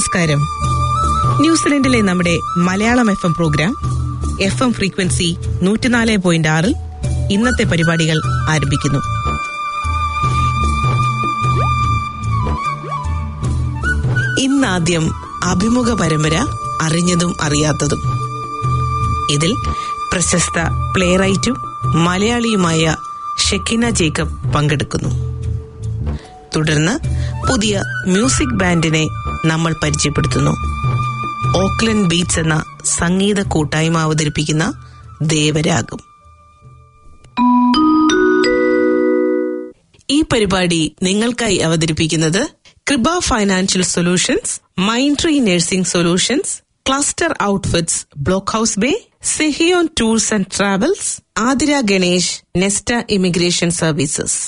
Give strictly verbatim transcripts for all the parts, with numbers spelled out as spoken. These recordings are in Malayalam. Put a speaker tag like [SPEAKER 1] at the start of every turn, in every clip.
[SPEAKER 1] നമസ്കാരം. ന്യൂസിലൻഡിലെ നമ്മുടെ Malayalam F M programme F M frequency നൂറ്റിനാല് പോയിന്റ് ആറിൽ ഇന്നത്തെ പരിപാടികൾ ആരംഭിക്കുന്നു. ഇന്നാദ്യം അഭിമുഖ പരമ്പര അറിഞ്ഞതും അറിയാത്തതും. ഇതിൽ പ്രശസ്ത പ്ലേറൈറ്റും മലയാളിയുമായ ഷെക്കിന ജേക്കബ് പങ്കെടുക്കുന്നു. തുടർന്ന് പുതിയ മ്യൂസിക് ബാൻഡിനെ നമ്മൾ പരിചയപ്പെടുത്തുന്നു. ഓക്ലൻഡ് ബീറ്റ്സ് എന്ന സംഗീത കൂട്ടായ്മ അവതരിപ്പിക്കുന്ന ദേവരാഗം. ഈ പരിപാടി നിങ്ങൾക്കായി അവതരിപ്പിക്കുന്നത് Kripa financial solutions, mind tree nursing solutions, cluster outfits, block house bay, Sehion tours and travels, Athira Ganesh, Nesta immigration services.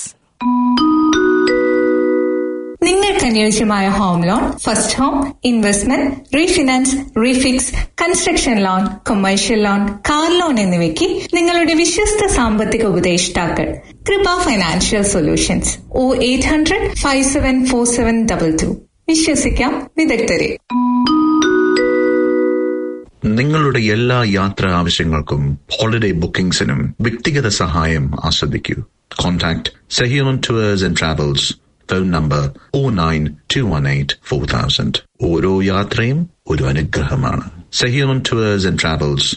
[SPEAKER 2] നിങ്ങൾക്ക് അനുയോജ്യമായ home loan, first home, investment, refinance, refix, construction loan, commercial loan, car loan എന്നിവയ്ക്ക് നിങ്ങളുടെ വിശ്വസ്ത സാമ്പത്തിക ഉപദേഷ്ടാക്കൾ Kripa financial solutions. O eight hundred five seven four seven double two. വിശ്വസിക്കാം വിദഗ്ധരെ.
[SPEAKER 3] നിങ്ങളുടെ എല്ലാ യാത്രാ ആവശ്യങ്ങൾക്കും ഹോളിഡേ ബുക്കിംഗ്സിനും വ്യക്തിഗത സഹായം ആസ്വദിക്കൂ. Contact Sehion tours and travels. Phone number O nine two one eight four thousand. ഓരോ യാത്രയും ഒരു അനുഗ്രഹമാണ്. Sehion tours and travels.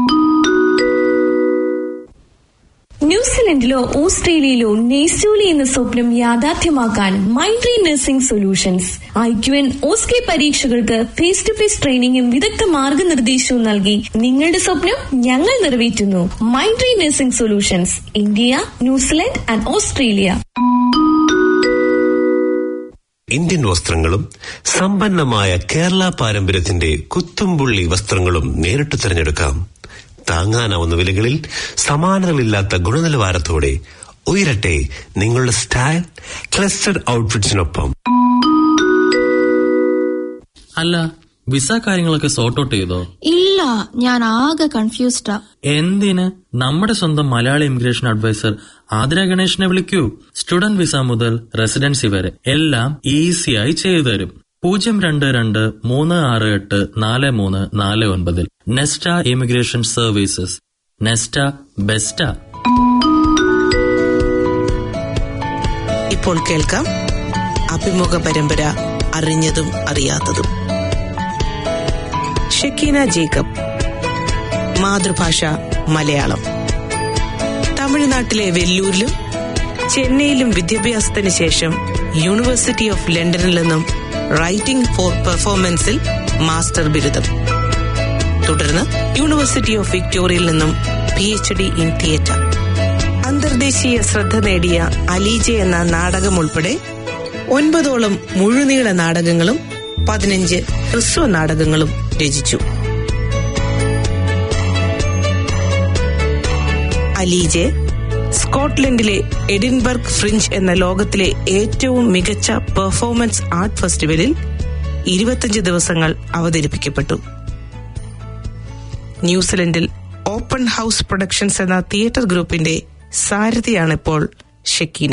[SPEAKER 4] ന്യൂസിലൻഡിലോ ഓസ്ട്രേലിയയിലോ നെയ്സൂലി എന്ന സ്വപ്നം യാഥാർത്ഥ്യമാക്കാൻ mind tree nursing solutions I Q N OSCE പരീക്ഷകൾക്ക് ഫേസ് ടു ഫേസ് ട്രെയിനിങ്ങും വിദഗ്ധ മാർഗനിർദ്ദേശവും നൽകി നിങ്ങളുടെ സ്വപ്നം ഞങ്ങൾ നിറവേറ്റുന്നു. Mind tree nursing solutions, India, New Zealand and Australia.
[SPEAKER 5] Indian വസ്ത്രങ്ങളും സമ്പന്നമായ കേരള പാരമ്പര്യത്തിന്റെ കുത്തുംപുള്ളി വസ്ത്രങ്ങളും നേരിട്ട് തിരഞ്ഞെടുക്കാം. താങ്ങാനാവുന്ന വിലകളിൽ സമാനതകളില്ലാത്ത ഗുണനിലവാരത്തോടെ ഉയരട്ടെ നിങ്ങളുടെ സ്റ്റൈൽ ക്ലസ്റ്റർ ഔട്ട്ഫിറ്റ്സിനൊപ്പം.
[SPEAKER 6] അല്ല, വിസ കാര്യങ്ങളൊക്കെ സോർട്ട് ഔട്ട് ചെയ്തോ?
[SPEAKER 7] ഇല്ല, ഞാൻ ആകെ കൺഫ്യൂസ്ഡാ.
[SPEAKER 6] എന്തിന്? നമ്മുടെ സ്വന്തം മലയാളി ഇമിഗ്രേഷൻ അഡ്വൈസർ ആതിര ഗണേഷിനെ വിളിക്കൂ. സ്റ്റുഡന്റ് വിസ മുതൽ റെസിഡൻസി വരെ എല്ലാം ഈസിയായി ചെയ്തു തരും. പൂജ്യം രണ്ട് രണ്ട് മൂന്ന് ആറ് എട്ട് നാല് മൂന്ന് നാല് ഒൻപതിൽ. Nesta immigration services. Nesta best.
[SPEAKER 1] ഇപ്പോൾ കേൾക്കാം അഭിമുഖ പരമ്പര അറിഞ്ഞതും അറിയാത്തതും. ഷെക്കീന ജേക്കബ്, മാതൃഭാഷ മലയാളം. തമിഴ്നാട്ടിലെ വെല്ലൂരിലും ചെന്നൈയിലും വിദ്യാഭ്യാസത്തിന് ശേഷം യൂണിവേഴ്സിറ്റി ഓഫ് ലണ്ടനിൽ നിന്നും റൈറ്റിംഗ് ഫോർ പെർഫോമൻസിൽ മാസ്റ്റർ ബിരുദം. തുടർന്ന് യൂണിവേഴ്സിറ്റി ഓഫ് വിക്ടോറിയയിൽ നിന്നും P H D in theatre. അന്തർദേശീയ ശ്രദ്ധ നേടിയ അലീജെ എന്ന നാടകം ഉൾപ്പെടെ ഒൻപതോളം മുഴുനീള നാടകങ്ങളും പതിനഞ്ച് ഹ്രസ്വ നാടകങ്ങളും രചിച്ചു. അലീജെ സ്കോട്ട്ലൻഡിലെ എഡിൻബർഗ് ഫ്രിഞ്ച് എന്ന ലോകത്തിലെ ഏറ്റവും മികച്ച പെർഫോമൻസ് ആർട്ട് ഫെസ്റ്റിവലിൽ ഇരുപത്തിയഞ്ച് ദിവസങ്ങൾ അവതരിപ്പിക്കപ്പെട്ടു. ന്യൂസിലൻഡിൽ ഓപ്പൺ ഹൌസ് പ്രൊഡക്ഷൻസ് എന്ന തിയേറ്റർ ഗ്രൂപ്പിന്റെ സാരഥിയാണിപ്പോൾ ഷെക്കീന.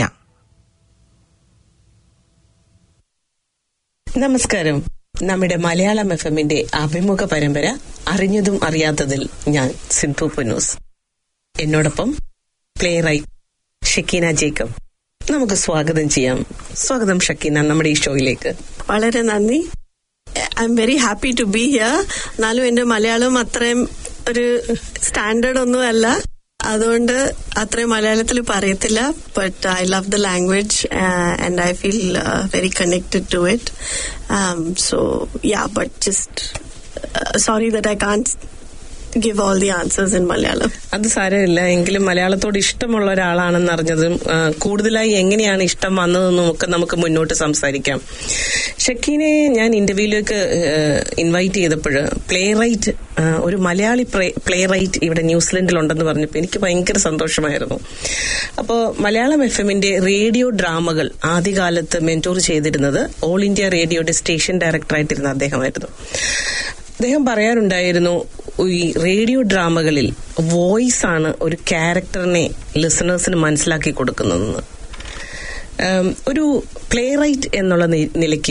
[SPEAKER 1] നമസ്കാരം. നമ്മുടെ മലയാളം എഫ് എമ്മിന്റെ അഭിമുഖ പരമ്പര അറിഞ്ഞതും അറിയാത്തതിൽ ഞാൻ സിന്ധു പൊന്നൂസ്. എന്നോടൊപ്പം പ്ലേ റൈറ്റ് ഷെക്കീന ജേക്കബ്. നമുക്ക് സ്വാഗതം ചെയ്യാം. സ്വാഗതം ഷെക്കീന നമ്മുടെ ഈ ഷോയിലേക്ക്.
[SPEAKER 8] വളരെ നന്ദി. I'm very happy to be here. എന്നാലും എന്റെ മലയാളം അത്രയും ഒരു സ്റ്റാൻഡേർഡ് ഒന്നും അല്ല, അതുകൊണ്ട് അത്രയും മലയാളത്തിൽ പറയത്തില്ല. But I love the language and I feel very connected to it. So yeah, but just sorry that I can't give all the answers in Malayalam.
[SPEAKER 1] അത് സാരമില്ല. എങ്കിലും മലയാളത്തോട് ഇഷ്ടമുള്ള ഒരാളാണെന്ന് അറിഞ്ഞതും കൂടുതലായി എങ്ങനെയാണ് ഇഷ്ടം വന്നതെന്നും ഒക്കെ നമുക്ക് മുന്നോട്ട് സംസാരിക്കാം. ഷെക്കീനെ ഞാൻ ഇന്റർവ്യൂയിലേക്ക് ഇൻവൈറ്റ് ചെയ്തപ്പോൾ പ്ലേ റൈറ്റ്, ഒരു മലയാളി പ്ലേ റൈറ്റ് ഇവിടെ ന്യൂസിലൻഡിൽ ഉണ്ടെന്ന് പറഞ്ഞപ്പോൾ എനിക്ക് ഭയങ്കര സന്തോഷമായിരുന്നു. അപ്പോൾ മലയാളം എഫ് എമ്മിന്റെ റേഡിയോ ഡ്രാമകൾ ആദ്യകാലത്ത് മെന്റോർ ചെയ്തിരുന്നത് ഓൾ ഇന്ത്യ റേഡിയോയുടെ സ്റ്റേഷൻ ഡയറക്ടറായിട്ടിരുന്ന അദ്ദേഹമായിരുന്നു. അദ്ദേഹം പറയാറുണ്ടായിരുന്നു, ഈ റേഡിയോ ഡ്രാമകളിൽ വോയിസ് ആണ് ഒരു ക്യാരക്ടറിനെ ലിസണേഴ്സിന് മനസ്സിലാക്കി കൊടുക്കുന്നതെന്ന്. ഒരു പ്ലേ റൈറ്റ് എന്നുള്ള നിലയ്ക്ക്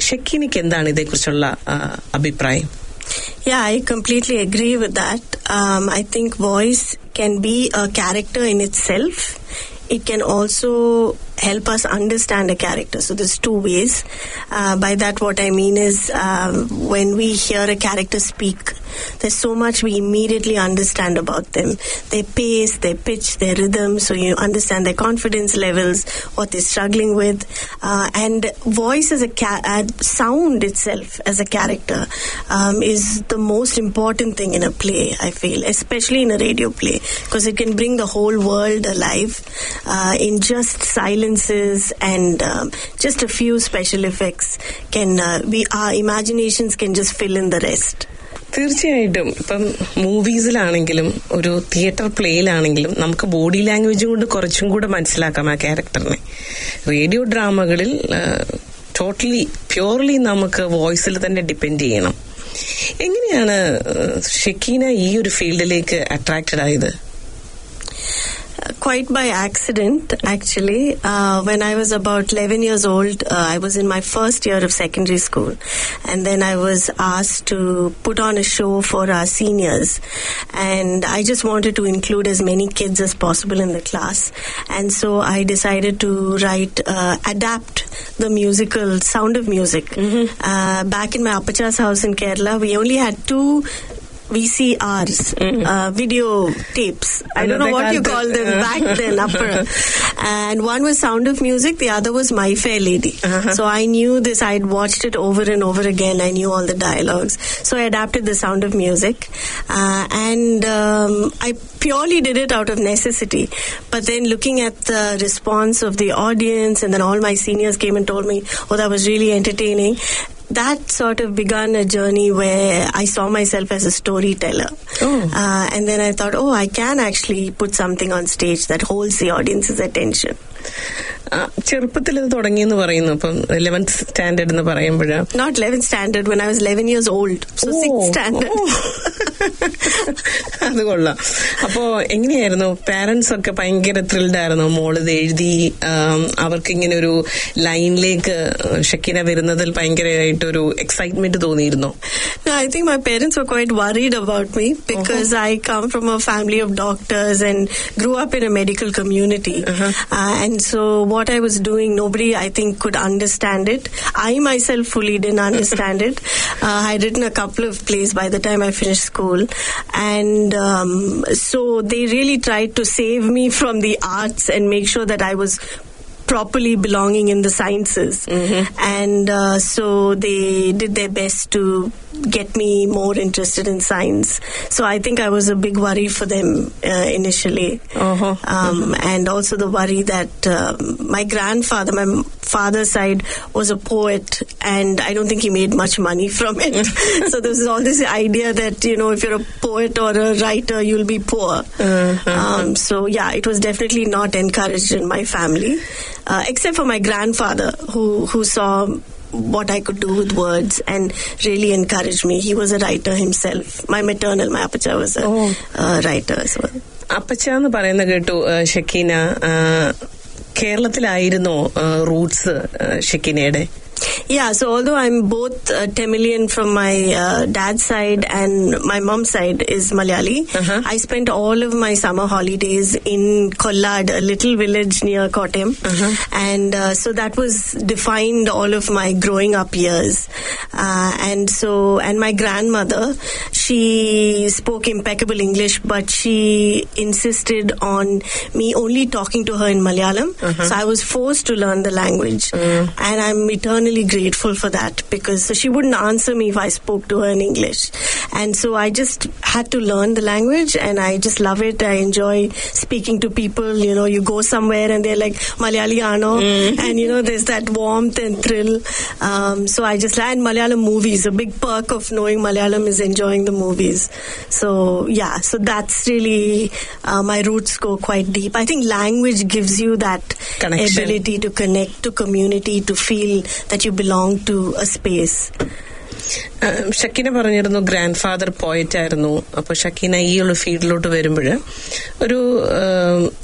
[SPEAKER 1] ഷക്കീനയ്ക്ക് എന്താണ് ഇതേക്കുറിച്ചുള്ള അഭിപ്രായം?
[SPEAKER 8] Yeah, I completely agree with that. Um, I think voice can be a character in itself. It can also help us understand a character. So there's two ways. Uh, by that what I mean is um, when we hear a character speak, there's so much we immediately understand about them. Their pace, their pitch, their rhythm, so you understand their confidence levels, what they're struggling with. Uh, and voice as a ca- uh, sound itself as a character um, is the most important thing in a play, I feel, especially in a radio play, because it can bring the whole world alive uh, in just silence. And um, just a few special effects can uh, we our imaginations can just fill in the rest.
[SPEAKER 1] തീർച്ചയായിട്ടും ഇപ്പം മൂവീസിലാണെങ്കിലും ഒരു തിയേറ്റർ പ്ലേയിലാണെങ്കിലും നമുക്ക് ബോഡി ലാംഗ്വേജ് കൊണ്ട് കുറച്ചും കൂടെ മനസ്സിലാക്കാം ആ ക്യാരക്ടറിനെ. റേഡിയോ ഡ്രാമകളിൽ ടോട്ടലി പ്യൂർലി നമുക്ക് വോയിസിൽ തന്നെ ഡിപ്പെൻഡ് ചെയ്യണം. എങ്ങനെയാണ് ഷക്കീന ഈ ഒരു ഫീൽഡിലേക്ക് അട്രാക്റ്റഡ് ആയത്?
[SPEAKER 8] Quite by accident, actually. Uh, when I was about eleven years old, uh, I was in my first year of secondary school. And then I was asked to put on a show for our seniors. And I just wanted to include as many kids as possible in the class. And so I decided to write, uh, adapt the musical Sound of Music. Mm-hmm. Uh, back in my Appacha's house in Kerala, we only had two V C Rs, mm-hmm. uh, video tapes. I don't know what you call them back then, upper. And one was Sound of Music, the other was My Fair Lady. Uh-huh. So I knew this, I'd watched it over and over again, I knew all the dialogues. So I adapted the Sound of Music. Uh, and um, I purely did it out of necessity. But then looking at the response of the audience, and then all my seniors came and told me, oh, that was really entertaining. That sort of began a journey where I saw myself as a storyteller. Oh. Uh, and then I thought, oh, I can actually put something on stage that holds the audience's attention.
[SPEAKER 1] ചെറുപ്പത്തിൽ ഇത് തുടങ്ങിയെന്ന് പറയുന്നു. ഇപ്പം ഇലവൻത് സ്റ്റാൻഡേർഡ് എന്ന് പറയുമ്പോഴ്
[SPEAKER 8] not eleventh standard, when I was eleven years old, so sixth standard.
[SPEAKER 1] അത് കൊള്ളാം. അപ്പോ എങ്ങനെയായിരുന്നു? പാരന്റ്സ് ഒക്കെ ഭയങ്കര ത്രിൽഡ് ആയിരുന്നു മോള് ഇത് എഴുതി അവർക്ക് ഇങ്ങനെ ഒരു ലൈനിലേക്ക് ഷക്കീന വരുന്നതിൽ ഭയങ്കരമായിട്ടൊരു എക്സൈറ്റ്മെന്റ് തോന്നിയിരുന്നു?
[SPEAKER 8] I think my parents were quite worried about me because uh-huh. I come from a family of doctors and grew up in a medical community. Uh-huh. Uh, and so what I was doing, nobody, I think, could understand it. I myself fully didn't understand it. Uh, I had written a couple of plays by the time I finished school. And um, so they really tried to save me from the arts and make sure that I was properly belonging in the sciences. Mm-hmm. And uh, so they did their best to get me more interested in science. So I think I was a big worry for them uh, initially. Uh-huh. Um, uh-huh. And also the worry that uh, my grandfather, my father's side, was a poet, and I don't think he made much money from it. So there was all this idea that, you know, if you're a poet or a writer, you'll be poor. Uh-huh. Um, so yeah, it was definitely not encouraged in my family. Uh, except for my grandfather, who who saw what I could do with words and really encouraged me. He was a writer himself. My maternal, my Appacha was a oh. uh, writer as well.
[SPEAKER 1] Appacha എന്ന് പറയുന്ന കേട്ടു ഷക്കീന. കേരളത്തിലായിരുന്നോ റൂട്ട്സ് ഷക്കീനയുടെ?
[SPEAKER 8] Yeah, so although I'm both uh, Tamilian from my uh, dad's side and my mom's side is Malayali, uh-huh. I spent all of my summer holidays in Kollad, a little village near Kottayam. Uh-huh. And uh, so that was defined all of my growing up years. Uh, and so, and my grandmother, she spoke impeccable English, but she insisted on me only talking to her in Malayalam. Uh-huh. So I was forced to learn the language. Uh-huh. And I'm eternally grateful for that, because so she wouldn't answer me if I spoke to her in English. And so I just had to learn the language, and I just love it. I enjoy speaking to people. You know, you go somewhere and they're like, Malayali ano, mm. and you know, there's that warmth and thrill. Um, so I just like Malayalam movies. A big perk of knowing Malayalam is enjoying the movies. So yeah, so that's really uh, my roots go quite deep. I think language gives you that connection, ability to connect to community, to feel that you belong to a space.
[SPEAKER 1] Shekinah പറഞ്ഞിരുന്നു ഗ്രാൻഡ് ഫാദർ പോയറ്റ് ആയിരുന്നു. അപ്പൊ ഷക്കീന ഈ ഉള്ള ഫീൽഡിലോട്ട് വരുമ്പോഴ് ഒരു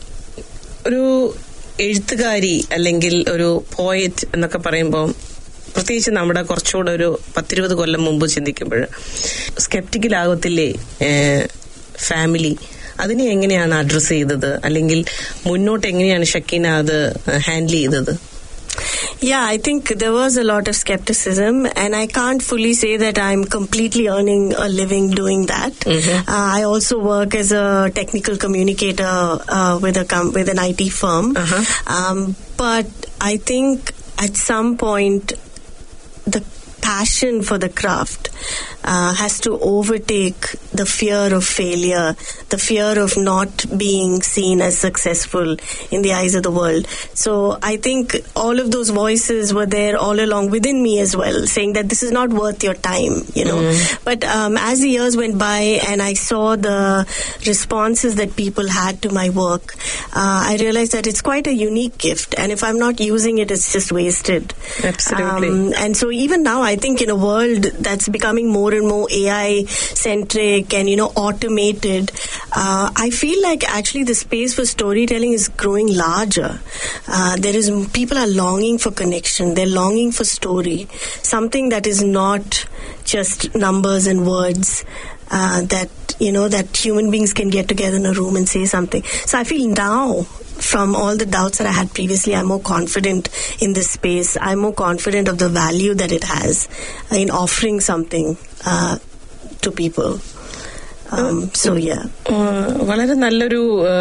[SPEAKER 1] ഒരു എഴുത്തുകാരി അല്ലെങ്കിൽ ഒരു പോയറ്റ് എന്നൊക്കെ പറയുമ്പോൾ പ്രത്യേകിച്ച് നമ്മുടെ കുറച്ചുകൂടെ ഒരു പത്തിരുപത് കൊല്ലം മുമ്പ് ചിന്തിക്കുമ്പോൾ സ്കെപ്റ്റിക്കലാകത്തില്ലേ ഫാമിലി? അതിനെ എങ്ങനെയാണ് അഡ്രസ് ചെയ്തത്, അല്ലെങ്കിൽ മുന്നോട്ട് എങ്ങനെയാണ് ഷക്കീന അത് ഹാൻഡിൽ ചെയ്തത്?
[SPEAKER 8] Yeah, I think there was a lot of skepticism, and I can't fully say that I'm completely earning a living doing that. Mm-hmm. Uh, I also work as a technical communicator uh, with a com- with an I T firm. Uh-huh. Um, but I think at some point the passion for the craft uh, has to overtake the fear of failure, the fear of not being seen as successful in the eyes of the world. So I think all of those voices were there all along within me as well, saying that this is not worth your time, you know. Mm. But um, as the years went by and I saw the responses that people had to my work, uh, I realized that it's quite a unique gift, and if I'm not using it, it's just wasted.
[SPEAKER 1] Absolutely.
[SPEAKER 8] Um, and so even now, I think in a world that's becoming more and more A I centric and, you know, automated, uh, I feel like actually the space for storytelling is growing larger. Uh, there is, people are longing for connection. They're longing for story. Something that is not just numbers and words, uh, that, you know, that human beings can get together in a room and say something. So I feel now, from all the doubts that I had previously, I'm more confident in this space. I'm more confident of the value that it has in offering something uh, to people. Um, so yeah.
[SPEAKER 1] വളരെ നല്ലൊരു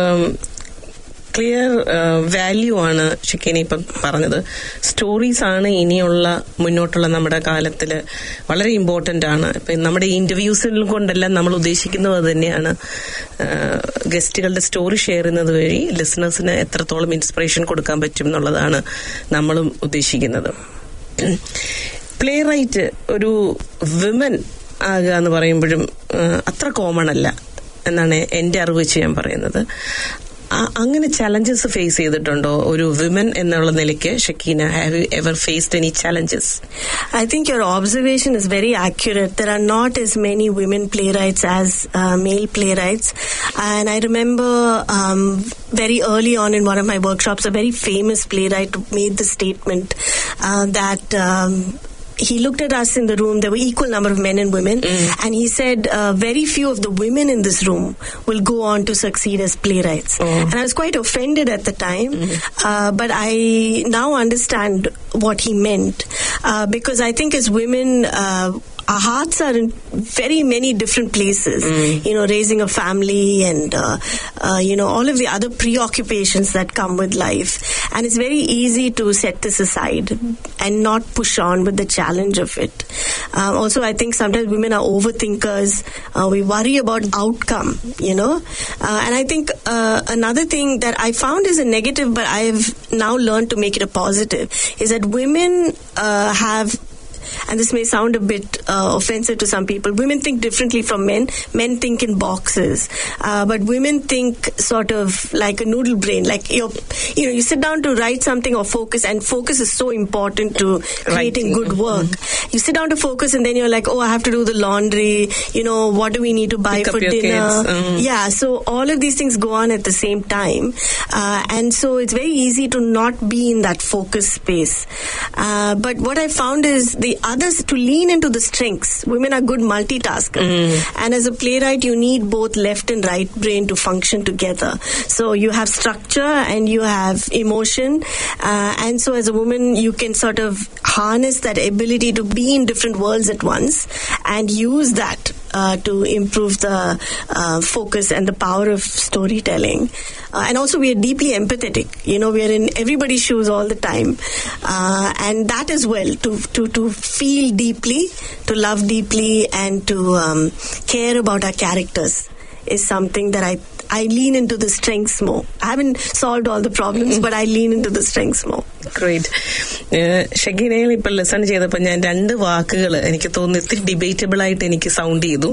[SPEAKER 1] ക്ലിയർ വാല്യൂ ആണ് ഷക്കീന ഇപ്പം പറഞ്ഞത്. സ്റ്റോറീസ് ആണ് ഇനിയുള്ള മുന്നോട്ടുള്ള നമ്മുടെ കാലത്തില് വളരെ ഇമ്പോർട്ടന്റ് ആണ്. ഇപ്പം നമ്മുടെ ഇന്റർവ്യൂസിൽ കൊണ്ടെല്ലാം നമ്മൾ ഉദ്ദേശിക്കുന്നത് അത് തന്നെയാണ്. ഗസ്റ്റുകളുടെ സ്റ്റോറി ഷെയർ ചെയ്യുന്നത് വഴി ലിസണേഴ്സിന് എത്രത്തോളം ഇൻസ്പിറേഷൻ കൊടുക്കാൻ പറ്റും എന്നുള്ളതാണ് നമ്മളും ഉദ്ദേശിക്കുന്നത്. പ്ലേ റൈറ്റ് ഒരു വിമൻ ആകുക എന്ന് പറയുമ്പോഴും അത്ര കോമൺ അല്ല എന്നാണ് എന്റെ അറിവ് വെച്ച് ഞാൻ പറയുന്നത്. അങ്ങനെ ചലഞ്ചസ് ഫേസ് ചെയ്തിട്ടുണ്ടോ ഒരു വിമൻ എന്നുള്ള നിലയ്ക്ക് Shekinah? Have you ever faced any challenges?
[SPEAKER 8] I think your observation is very accurate. There are not as many women playwrights as uh, male playwrights. And I remember um, very early on in one of my workshops, a very famous playwright made the statement uh, that um, he looked at us in the room. There were equal number of men and women, mm. and he said uh, very few of the women in this room will go on to succeed as playwrights. Oh. And I was quite offended at the time, mm. uh, but I now understand what he meant, uh, because I think as women, uh, our hearts are in very many different places, mm. you know, raising a family and, uh, uh, you know, all of the other preoccupations that come with life. And it's very easy to set this aside and not push on with the challenge of it. Uh, also, I think sometimes women are overthinkers. Uh, we worry about outcome, you know. Uh, and I think uh, another thing that I found is a negative, but I've now learned to make it a positive, is that women uh, have, and this may sound a bit uh, offensive to some people, women think differently from men. Men think in boxes, uh, but women think sort of like a noodle brain. Like you're, you know, you sit down to write something or focus, and focus is so important to creating good work. Mm-hmm. You sit down to focus, and then you're like, oh, I have to do the laundry. You know, what do we need to buy Pick for dinner? Mm-hmm. Yeah, so all of these things go on at the same time, uh, and so it's very easy to not be in that focus space. Uh, but what I found is the others to lean into the strengths. Women are good multitaskers, mm. and as a playwright you need both left and right brain to function together. So you have structure and you have emotion, uh, and so as a woman you can sort of harness that ability to be in different worlds at once and use that uh, to improve the uh, focus and the power of storytelling. Uh, and also we are deeply empathetic. You know, we are in everybody's shoes all the time. Uh, and that as well, to, to, to feel deeply, to love deeply, and to um, care about our characters is something that I I lean into the strengths more. I haven't solved all the problems, but I lean into the strengths more.
[SPEAKER 1] Great. ഷക്കീനയിൽ ഇപ്പൊ ലിസൺ ചെയ്തപ്പോ ഞാൻ രണ്ട് വാക്കുകൾ എനിക്ക് തോന്നുന്നു ഇത്തിരി ഡിബേറ്റബിൾ ആയിട്ട് എനിക്ക് സൗണ്ട് ചെയ്തു.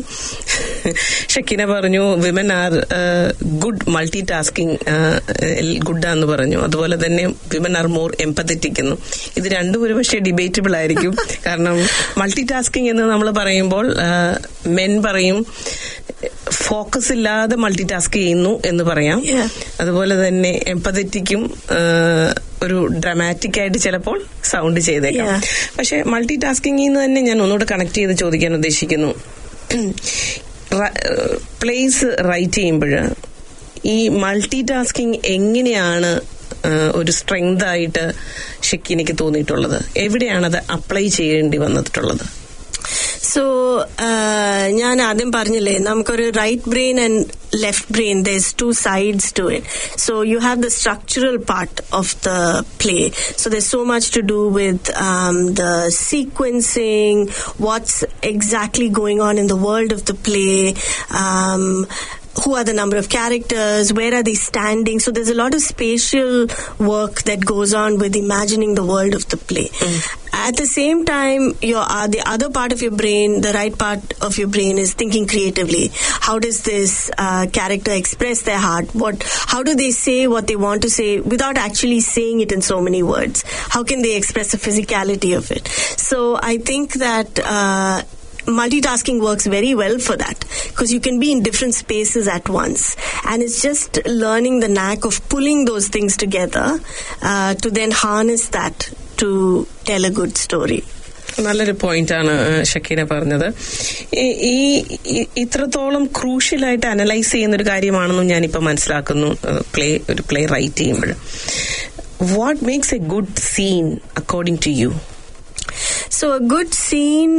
[SPEAKER 1] ഷക്കീന പറഞ്ഞു women are good multitasking ഗുഡാന്ന് പറഞ്ഞു. അതുപോലെ തന്നെ വിമൻ ആർ മോർ എംപത്തറ്റിക് എന്നു. ഇത് രണ്ടും ഒരു പക്ഷേ ഡിബേറ്റബിൾ ആയിരിക്കും. കാരണം മൾട്ടി ടാസ്കിങ് എന്ന് നമ്മൾ പറയുമ്പോൾ മെൻ പറയും ഫോക്കസ് ഇല്ലാതെ മൾട്ടി ടാസ്ക് ചെയ്യുന്നു എന്ന് പറയാം. അതുപോലെ തന്നെ എംപത്തറ്റിക്കും ഒരു ഡ്രാമാറ്റിക് ആയിട്ട് ചിലപ്പോൾ സൗണ്ട് ചെയ്തേക്കാം. പക്ഷെ മൾട്ടി ടാസ്കിംഗിൽ നിന്ന് തന്നെ ഞാൻ ഒന്നുകൂടെ കണക്ട് ചെയ്ത് ചോദിക്കാൻ ഉദ്ദേശിക്കുന്നു. പ്ലേസ് റൈറ്റ് ചെയ്യുമ്പോൾ ഈ മൾട്ടി ടാസ്കിംഗ് എങ്ങനെയാണ് ഒരു സ്ട്രെങ്ത് ആയിട്ട് ഷക്കീനയ്ക്ക് തോന്നിയിട്ടുള്ളത്? എവിടെയാണത് അപ്ലൈ ചെയ്യേണ്ടി വന്നിട്ടുള്ളത്?
[SPEAKER 8] സോ ഞാൻ ആദ്യം പറഞ്ഞില്ലേ, നമുക്കൊരു right brain and left brain, there's two sides to it. So you have the structural part of the play. So there's so much to do with um, the sequencing, what's exactly going on in the world of the play, um, who are the number of characters, where are they standing. So there's a lot of spatial work that goes on with imagining the world of the play. Mm. At the same time, your uh, the other part of your brain, the right part of your brain, is thinking creatively. How does this uh, character express their heart? What? How do they say what they want to say without actually saying it in so many words? How can they express the physicality of it? So I think that uh, multitasking works very well for that, because you can be in different spaces at once, and it's just learning the knack of pulling those things together uh, to then harness that to tell a good story.
[SPEAKER 1] നല്ലൊരു പോയിന്റാണ് ഷക്കീന പറഞ്ഞത്. ഈ ഇത്രത്തോളം ക്രൂഷ്യലായിട്ട് അനലൈസ് ചെയ്യുന്ന ഒരു കാര്യമാണെന്നും ഞാനിപ്പോൾ മനസ്സിലാക്കുന്നു പ്ലേ ഒരു പ്ലേ റൈറ്റ് ചെയ്യുമ്പോൾ. What makes a good scene according to you?
[SPEAKER 8] So a good scene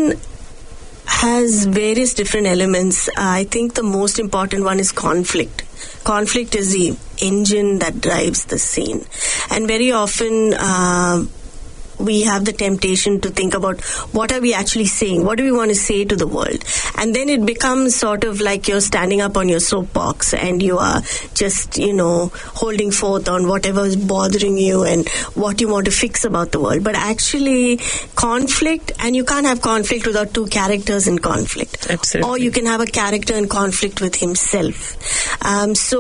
[SPEAKER 8] has various different elements. Uh, I think the most important one is conflict. Conflict is the engine that drives the scene. And very often, uh, we have the temptation to think about what are we actually saying? What do we want to say to the world? And then it becomes sort of like you're standing up on your soapbox and you are just, you know, holding forth on whatever is bothering you and what you want to fix about the world. But actually, conflict, and you can't have conflict without two characters in conflict.
[SPEAKER 1] Absolutely.
[SPEAKER 8] Or you can have a character in conflict with himself. Um, so,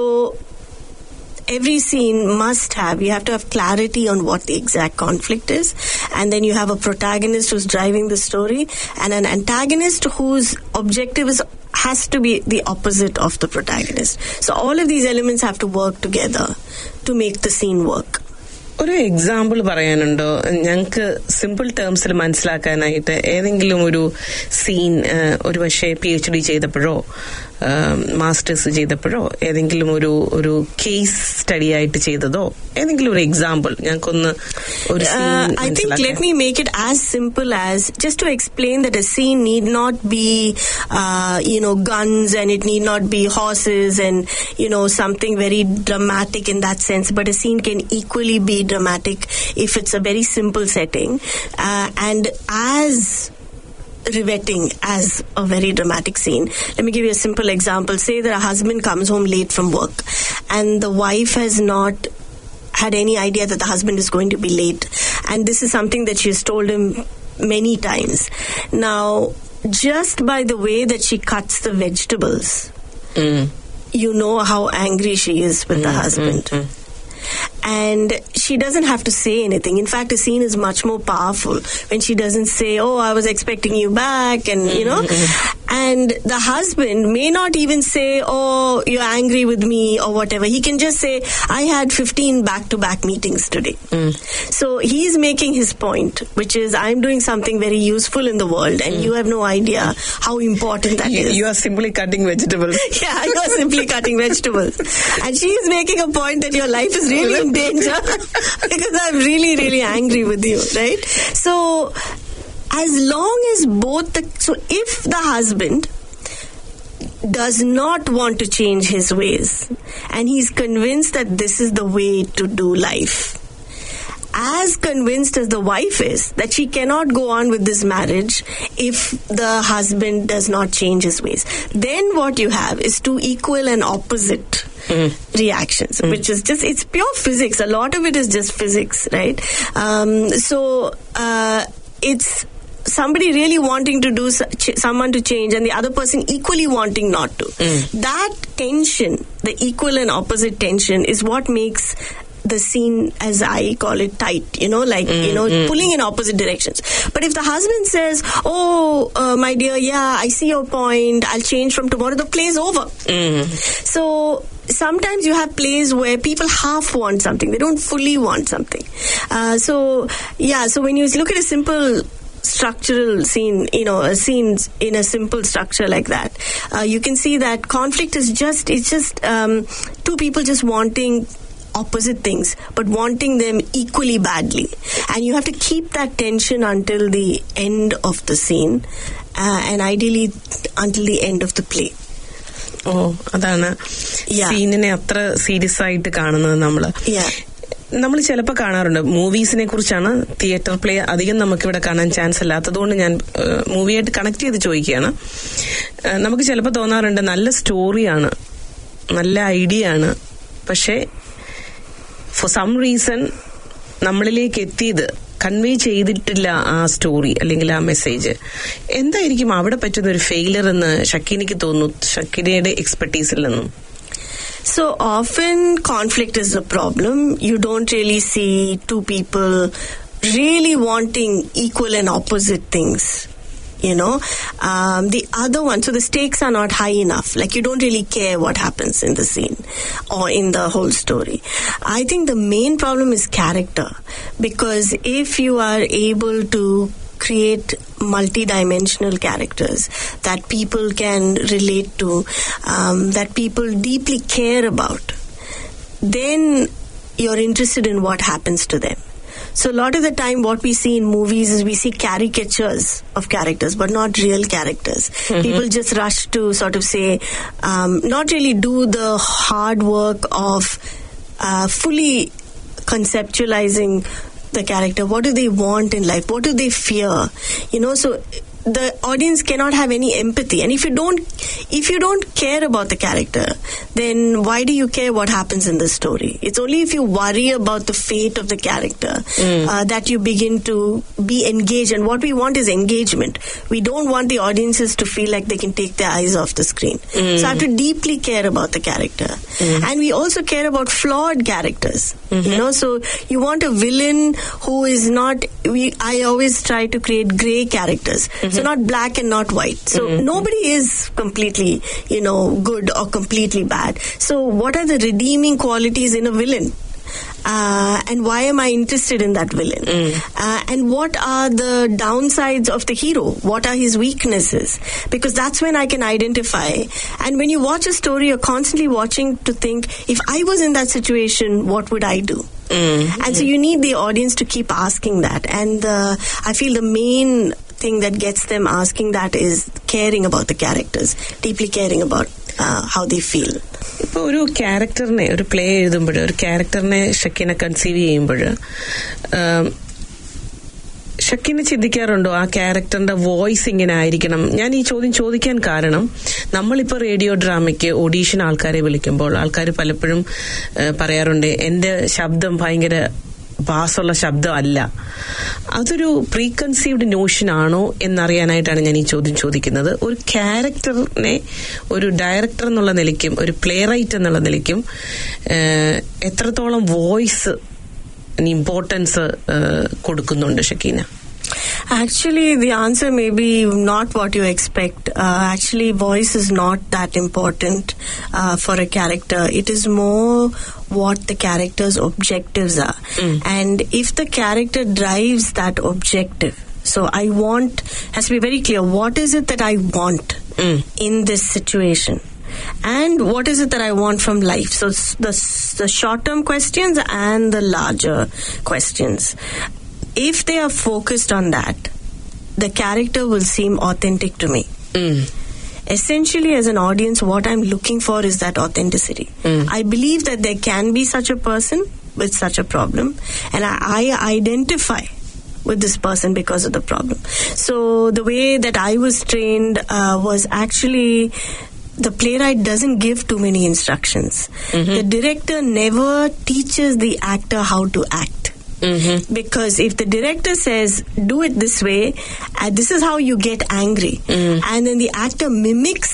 [SPEAKER 8] every scene must have, you have to have clarity on what the exact conflict is, and then you have a protagonist who's driving the story and an antagonist whose objective is has to be the opposite of the protagonist. So all of these elements have to work together to make the scene work.
[SPEAKER 1] ഒരു എക്സാമ്പിൾ പറയാനുണ്ടോ? ഞങ്ങൾക്ക് സിമ്പിൾ ടേംസിൽ മനസ്സിലാക്കാനായിട്ട് ഏതെങ്കിലും ഒരു സീൻ ഒരു പക്ഷേ പി എച്ച് ഡി ചെയ്തപ്പോഴോ മാസ്റ്റേഴ്സ് ചെയ്തപ്പോഴോ ഏതെങ്കിലും ഒരു ഒരു കേസ് സ്റ്റഡി ആയിട്ട് ചെയ്തതോ ഏതെങ്കിലും ഒരു എക്സാമ്പിൾ ഞങ്ങൾക്കൊന്ന് ഒരു
[SPEAKER 8] I think let me make it as simple as just to explain that a scene need not be uh, you know guns, and it need not be horses and you know something very dramatic in that sense, but a scene can equally be dramatic if it's a very simple setting uh, and as riveting as a very dramatic scene. Let me give you a simple example. Say that a husband comes home late from work and the wife has not had any idea that the husband is going to be late, and this is something that she has told him many times. Now, just by the way that she cuts the vegetables, mm. you know how angry she is with mm, the husband. Mm, mm. And she doesn't have to say anything. In fact, a scene is much more powerful when she doesn't say, oh, I was expecting you back, and you know. And the husband may not even say, oh, you're angry with me or whatever. He can just say, I had fifteen back-to-back meetings today. Mm. So he's making his point, which is, I'm doing something very useful in the world, and mm. you have no idea how important that
[SPEAKER 1] you,
[SPEAKER 8] is.
[SPEAKER 1] You are simply cutting vegetables.
[SPEAKER 8] Yeah, you are simply cutting vegetables. And she is making a point that your life is really in danger because I'm really, really angry with you, right? So, as long as both the... So, if the husband does not want to change his ways and he's convinced that this is the way to do life, as convinced as the wife is that she cannot go on with this marriage if the husband does not change his ways, then what you have is two equal and opposite Mm. reactions, mm. which is just, it's pure physics. A lot of it is just physics, right? Um, so, uh, it's somebody really wanting to do ch- someone to change and the other person equally wanting not to. Mm. That tension, the equal and opposite tension, is what makes the scene, as I call it, tight, you know, like, mm, you know, mm, pulling in opposite directions. But if the husband says, oh, uh, my dear, yeah, I see your point, I'll change from tomorrow, the play's over. Mm. So sometimes you have plays where people half want something, they don't fully want something. Uh, so, yeah, so when you look at a simple structural scene, you know, a scene in a simple structure like that, uh, you can see that conflict is just, it's just um, two people just wanting opposite things, but wanting them equally badly. And you have to keep that tension until the end of the scene, uh, and ideally until the end of the play.
[SPEAKER 1] ഓ അതാണ് സീനിനെ അത്ര സീരിയസ് ആയിട്ട് കാണുന്നത് നമ്മള്. നമ്മൾ ചിലപ്പോൾ കാണാറുണ്ട്, മൂവീസിനെ കുറിച്ചാണ്, തിയേറ്റർ പ്ലേ അധികം നമുക്കിവിടെ കാണാൻ ചാൻസ് ഇല്ലാത്തതുകൊണ്ട് ഞാൻ മൂവിയായിട്ട് കണക്ട് ചെയ്ത് ചോദിക്കുകയാണ്. നമുക്ക് ചിലപ്പോൾ തോന്നാറുണ്ട് നല്ല സ്റ്റോറിയാണ്, നല്ല ഐഡിയ ആണ്, പക്ഷേ ഫോർ സം റീസൺ നമ്മളിലേക്ക് എത്തിയത് കൺവേ ചെയ്തിട്ടില്ല ആ സ്റ്റോറി അല്ലെങ്കിൽ ആ മെസ്സേജ്. എന്തായിരിക്കും അവിടെ പറ്റുന്ന ഒരു ഫെയിലർ എന്ന് ഷക്കീനയ്ക്ക് തോന്നുന്നു, ഷക്കീനയുടെ എക്സ്പെർട്ടീസിൽ നിന്നും?
[SPEAKER 8] So often conflict is the problem. You don't really see two people really wanting equal and opposite things. You know, um, the other one, so the stakes are not high enough. Like, you don't really care what happens in the scene or in the whole story. I think the main problem is character. Because if you are able to create multi-dimensional characters that people can relate to, um, that people deeply care about, then you're interested in what happens to them. So a lot of the time what we see in movies is we see caricatures of characters, but not real characters. Mm-hmm. People just rush to sort of say, um, not really do the hard work of uh, fully conceptualizing the character. What do they want in life? What do they fear? You know, so the audience cannot have any empathy. And if you don't, if you don't care about the character, then why do you care what happens in the story? It's only if you worry about the fate of the character mm. uh, that you begin to be engaged. And what we want is engagement. We don't want the audiences to feel like they can take their eyes off the screen. Mm. So I have to deeply care about the character. Mm. And we also care about flawed characters. Mm-hmm. You know, so you want a villain who is not, we, I always try to create grey characters. Mm-hmm. So not black and not white. So mm-hmm. nobody is completely, you know, good or completely bad. So what are the redeeming qualities in a villain? Uh, and why am I interested in that villain? Mm. Uh, and what are the downsides of the hero? What are his weaknesses? Because that's when I can identify. And when you watch a story, you're constantly watching to think, if I was in that situation, what would I do? Mm. And so you need the audience to keep asking that. And uh, I feel the main thing that gets them asking that is caring about the characters, deeply caring about uh, how they feel.
[SPEAKER 1] ഇപ്പൊ ഒരു ക്യാരക്ടറിനെ, ഒരു പ്ലേ എഴുതുമ്പോൾ, ഒരു ക്യാരക്ടറിനെ ഷക്കീന കൺസീവ് ചെയ്യുമ്പോൾ ഷക്കീന ചിന്തിക്കാറുണ്ടോ ആ ക്യാരക്ടറിന്റെ വോയിസ് ഇങ്ങനെ ആയിരിക്കണം? ഞാൻ ഈ ചോദ്യം ചോദിക്കാൻ കാരണം, നമ്മളിപ്പോൾ റേഡിയോ ഡ്രാമയ്ക്ക് ഓഡീഷൻ ആൾക്കാരെ വിളിക്കുമ്പോൾ ആൾക്കാർ പലപ്പോഴും പറയാറുണ്ട്, എന്റെ ശബ്ദം ഭയങ്കര ബാസുള്ള ശബ്ദമല്ല. അതൊരു പ്രീ കൺസീവ്ഡ് നോഷൻ ആണോ എന്നറിയാനായിട്ടാണ് ഞാൻ ഈ ചോദ്യം ചോദിക്കുന്നത്. ഒരു ക്യാരക്ടറിനെ ഒരു ഡയറക്ടർ എന്നുള്ള നിലയ്ക്കും ഒരു പ്ലേ റൈറ്റ് എന്നുള്ള നിലയ്ക്കും എത്രത്തോളം വോയിസ് ഇമ്പോർട്ടൻസ് കൊടുക്കുന്നുണ്ട് Shekinah?
[SPEAKER 8] Actually, the answer may be not what you expect. Uh, actually, voice is not that important uh, for a character. It is more what the character's objectives are. Mm. And if the character drives that objective, so I want, has to be very clear, what is it that I want mm. in this situation? And what is it that I want from life? So the, the short-term questions and the larger questions. If they are focused on that, the character will seem authentic to me. Mm. Essentially, as an audience, what I'm looking for is that authenticity. Mm. I believe that there can be such a person with such a problem, and I, I identify with this person because of the problem. So the way that I was trained uh, was actually, the playwright doesn't give too many instructions. Mm-hmm. The director never teaches the actor how to act. Mm-hmm. Because if the director says, do it this way, uh, this is how you get angry, mm. and then the actor mimics that,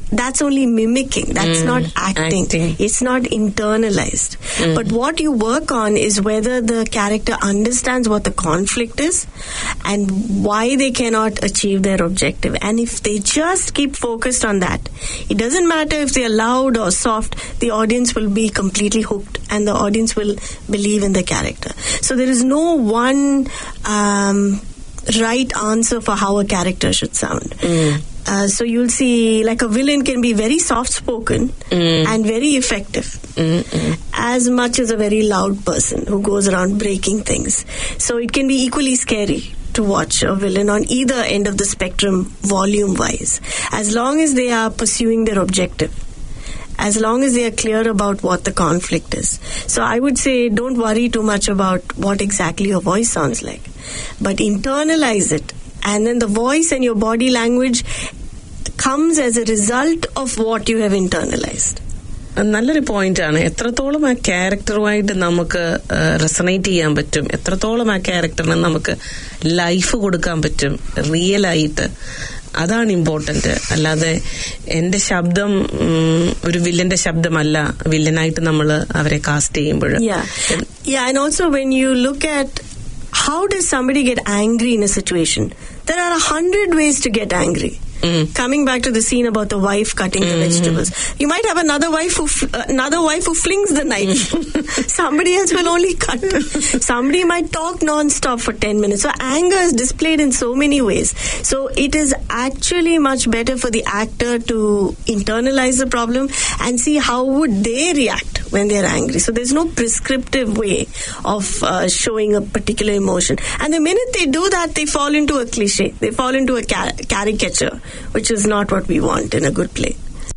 [SPEAKER 8] that's only mimicking. That's mm, not acting. acting. It's not internalized. Mm. But what you work on is whether the character understands what the conflict is and why they cannot achieve their objective. And if they just keep focused on that, it doesn't matter if they're loud or soft, the audience will be completely hooked and the audience will believe in the character. So there is no one um, right answer for how a character should sound. Mm. Uh, so you'll see, like, a villain can be very soft-spoken mm. and very effective, Mm-mm. as much as a very loud person who goes around breaking things. So it can be equally scary to watch a villain on either end of the spectrum, volume-wise, as long as they are pursuing their objective, as long as they are clear about what the conflict is. So I would say don't worry too much about what exactly your voice sounds like, but internalize it. And then the voice and your body language comes as a result of what you have internalized.
[SPEAKER 1] നല്ലൊരു പോയിന്റ് ആണ്. എത്രത്തോളം ആ ക്യാരക്ടറുമായിട്ട് നമുക്ക് റെസണേറ്റ് ചെയ്യാൻ പറ്റും, എത്രത്തോളം ആ ക്യാരക്ടറിന് നമുക്ക് ലൈഫ് കൊടുക്കാൻ പറ്റും റിയൽ ആയിട്ട്, അതാണ് ഇമ്പോർട്ടന്റ്. അല്ലാതെ എന്റെ ശബ്ദം ഒരു വില്ലന്റെ ശബ്ദമല്ല വില്ലനായിട്ട് നമ്മൾ അവരെ കാസ്റ്റ് ചെയ്യുമ്പോൾ.
[SPEAKER 8] Yeah, and also when you look at how does somebody get angry in a situation, there are a hundred ways to get angry. Mm. Coming back to the scene about the wife cutting mm-hmm. the vegetables, you might have another wife who f- uh, another wife who flings the knife. Somebody else will only cut. Somebody might talk non-stop for ten minutes. So anger is displayed in so many ways. So it is actually much better for the actor to internalize the problem and see how would they react when they're angry. So there's no prescriptive way of uh, showing a particular emotion. And the minute they do that, they fall into a cliche. They fall into a ca- caricature, which is not what we want in a good play.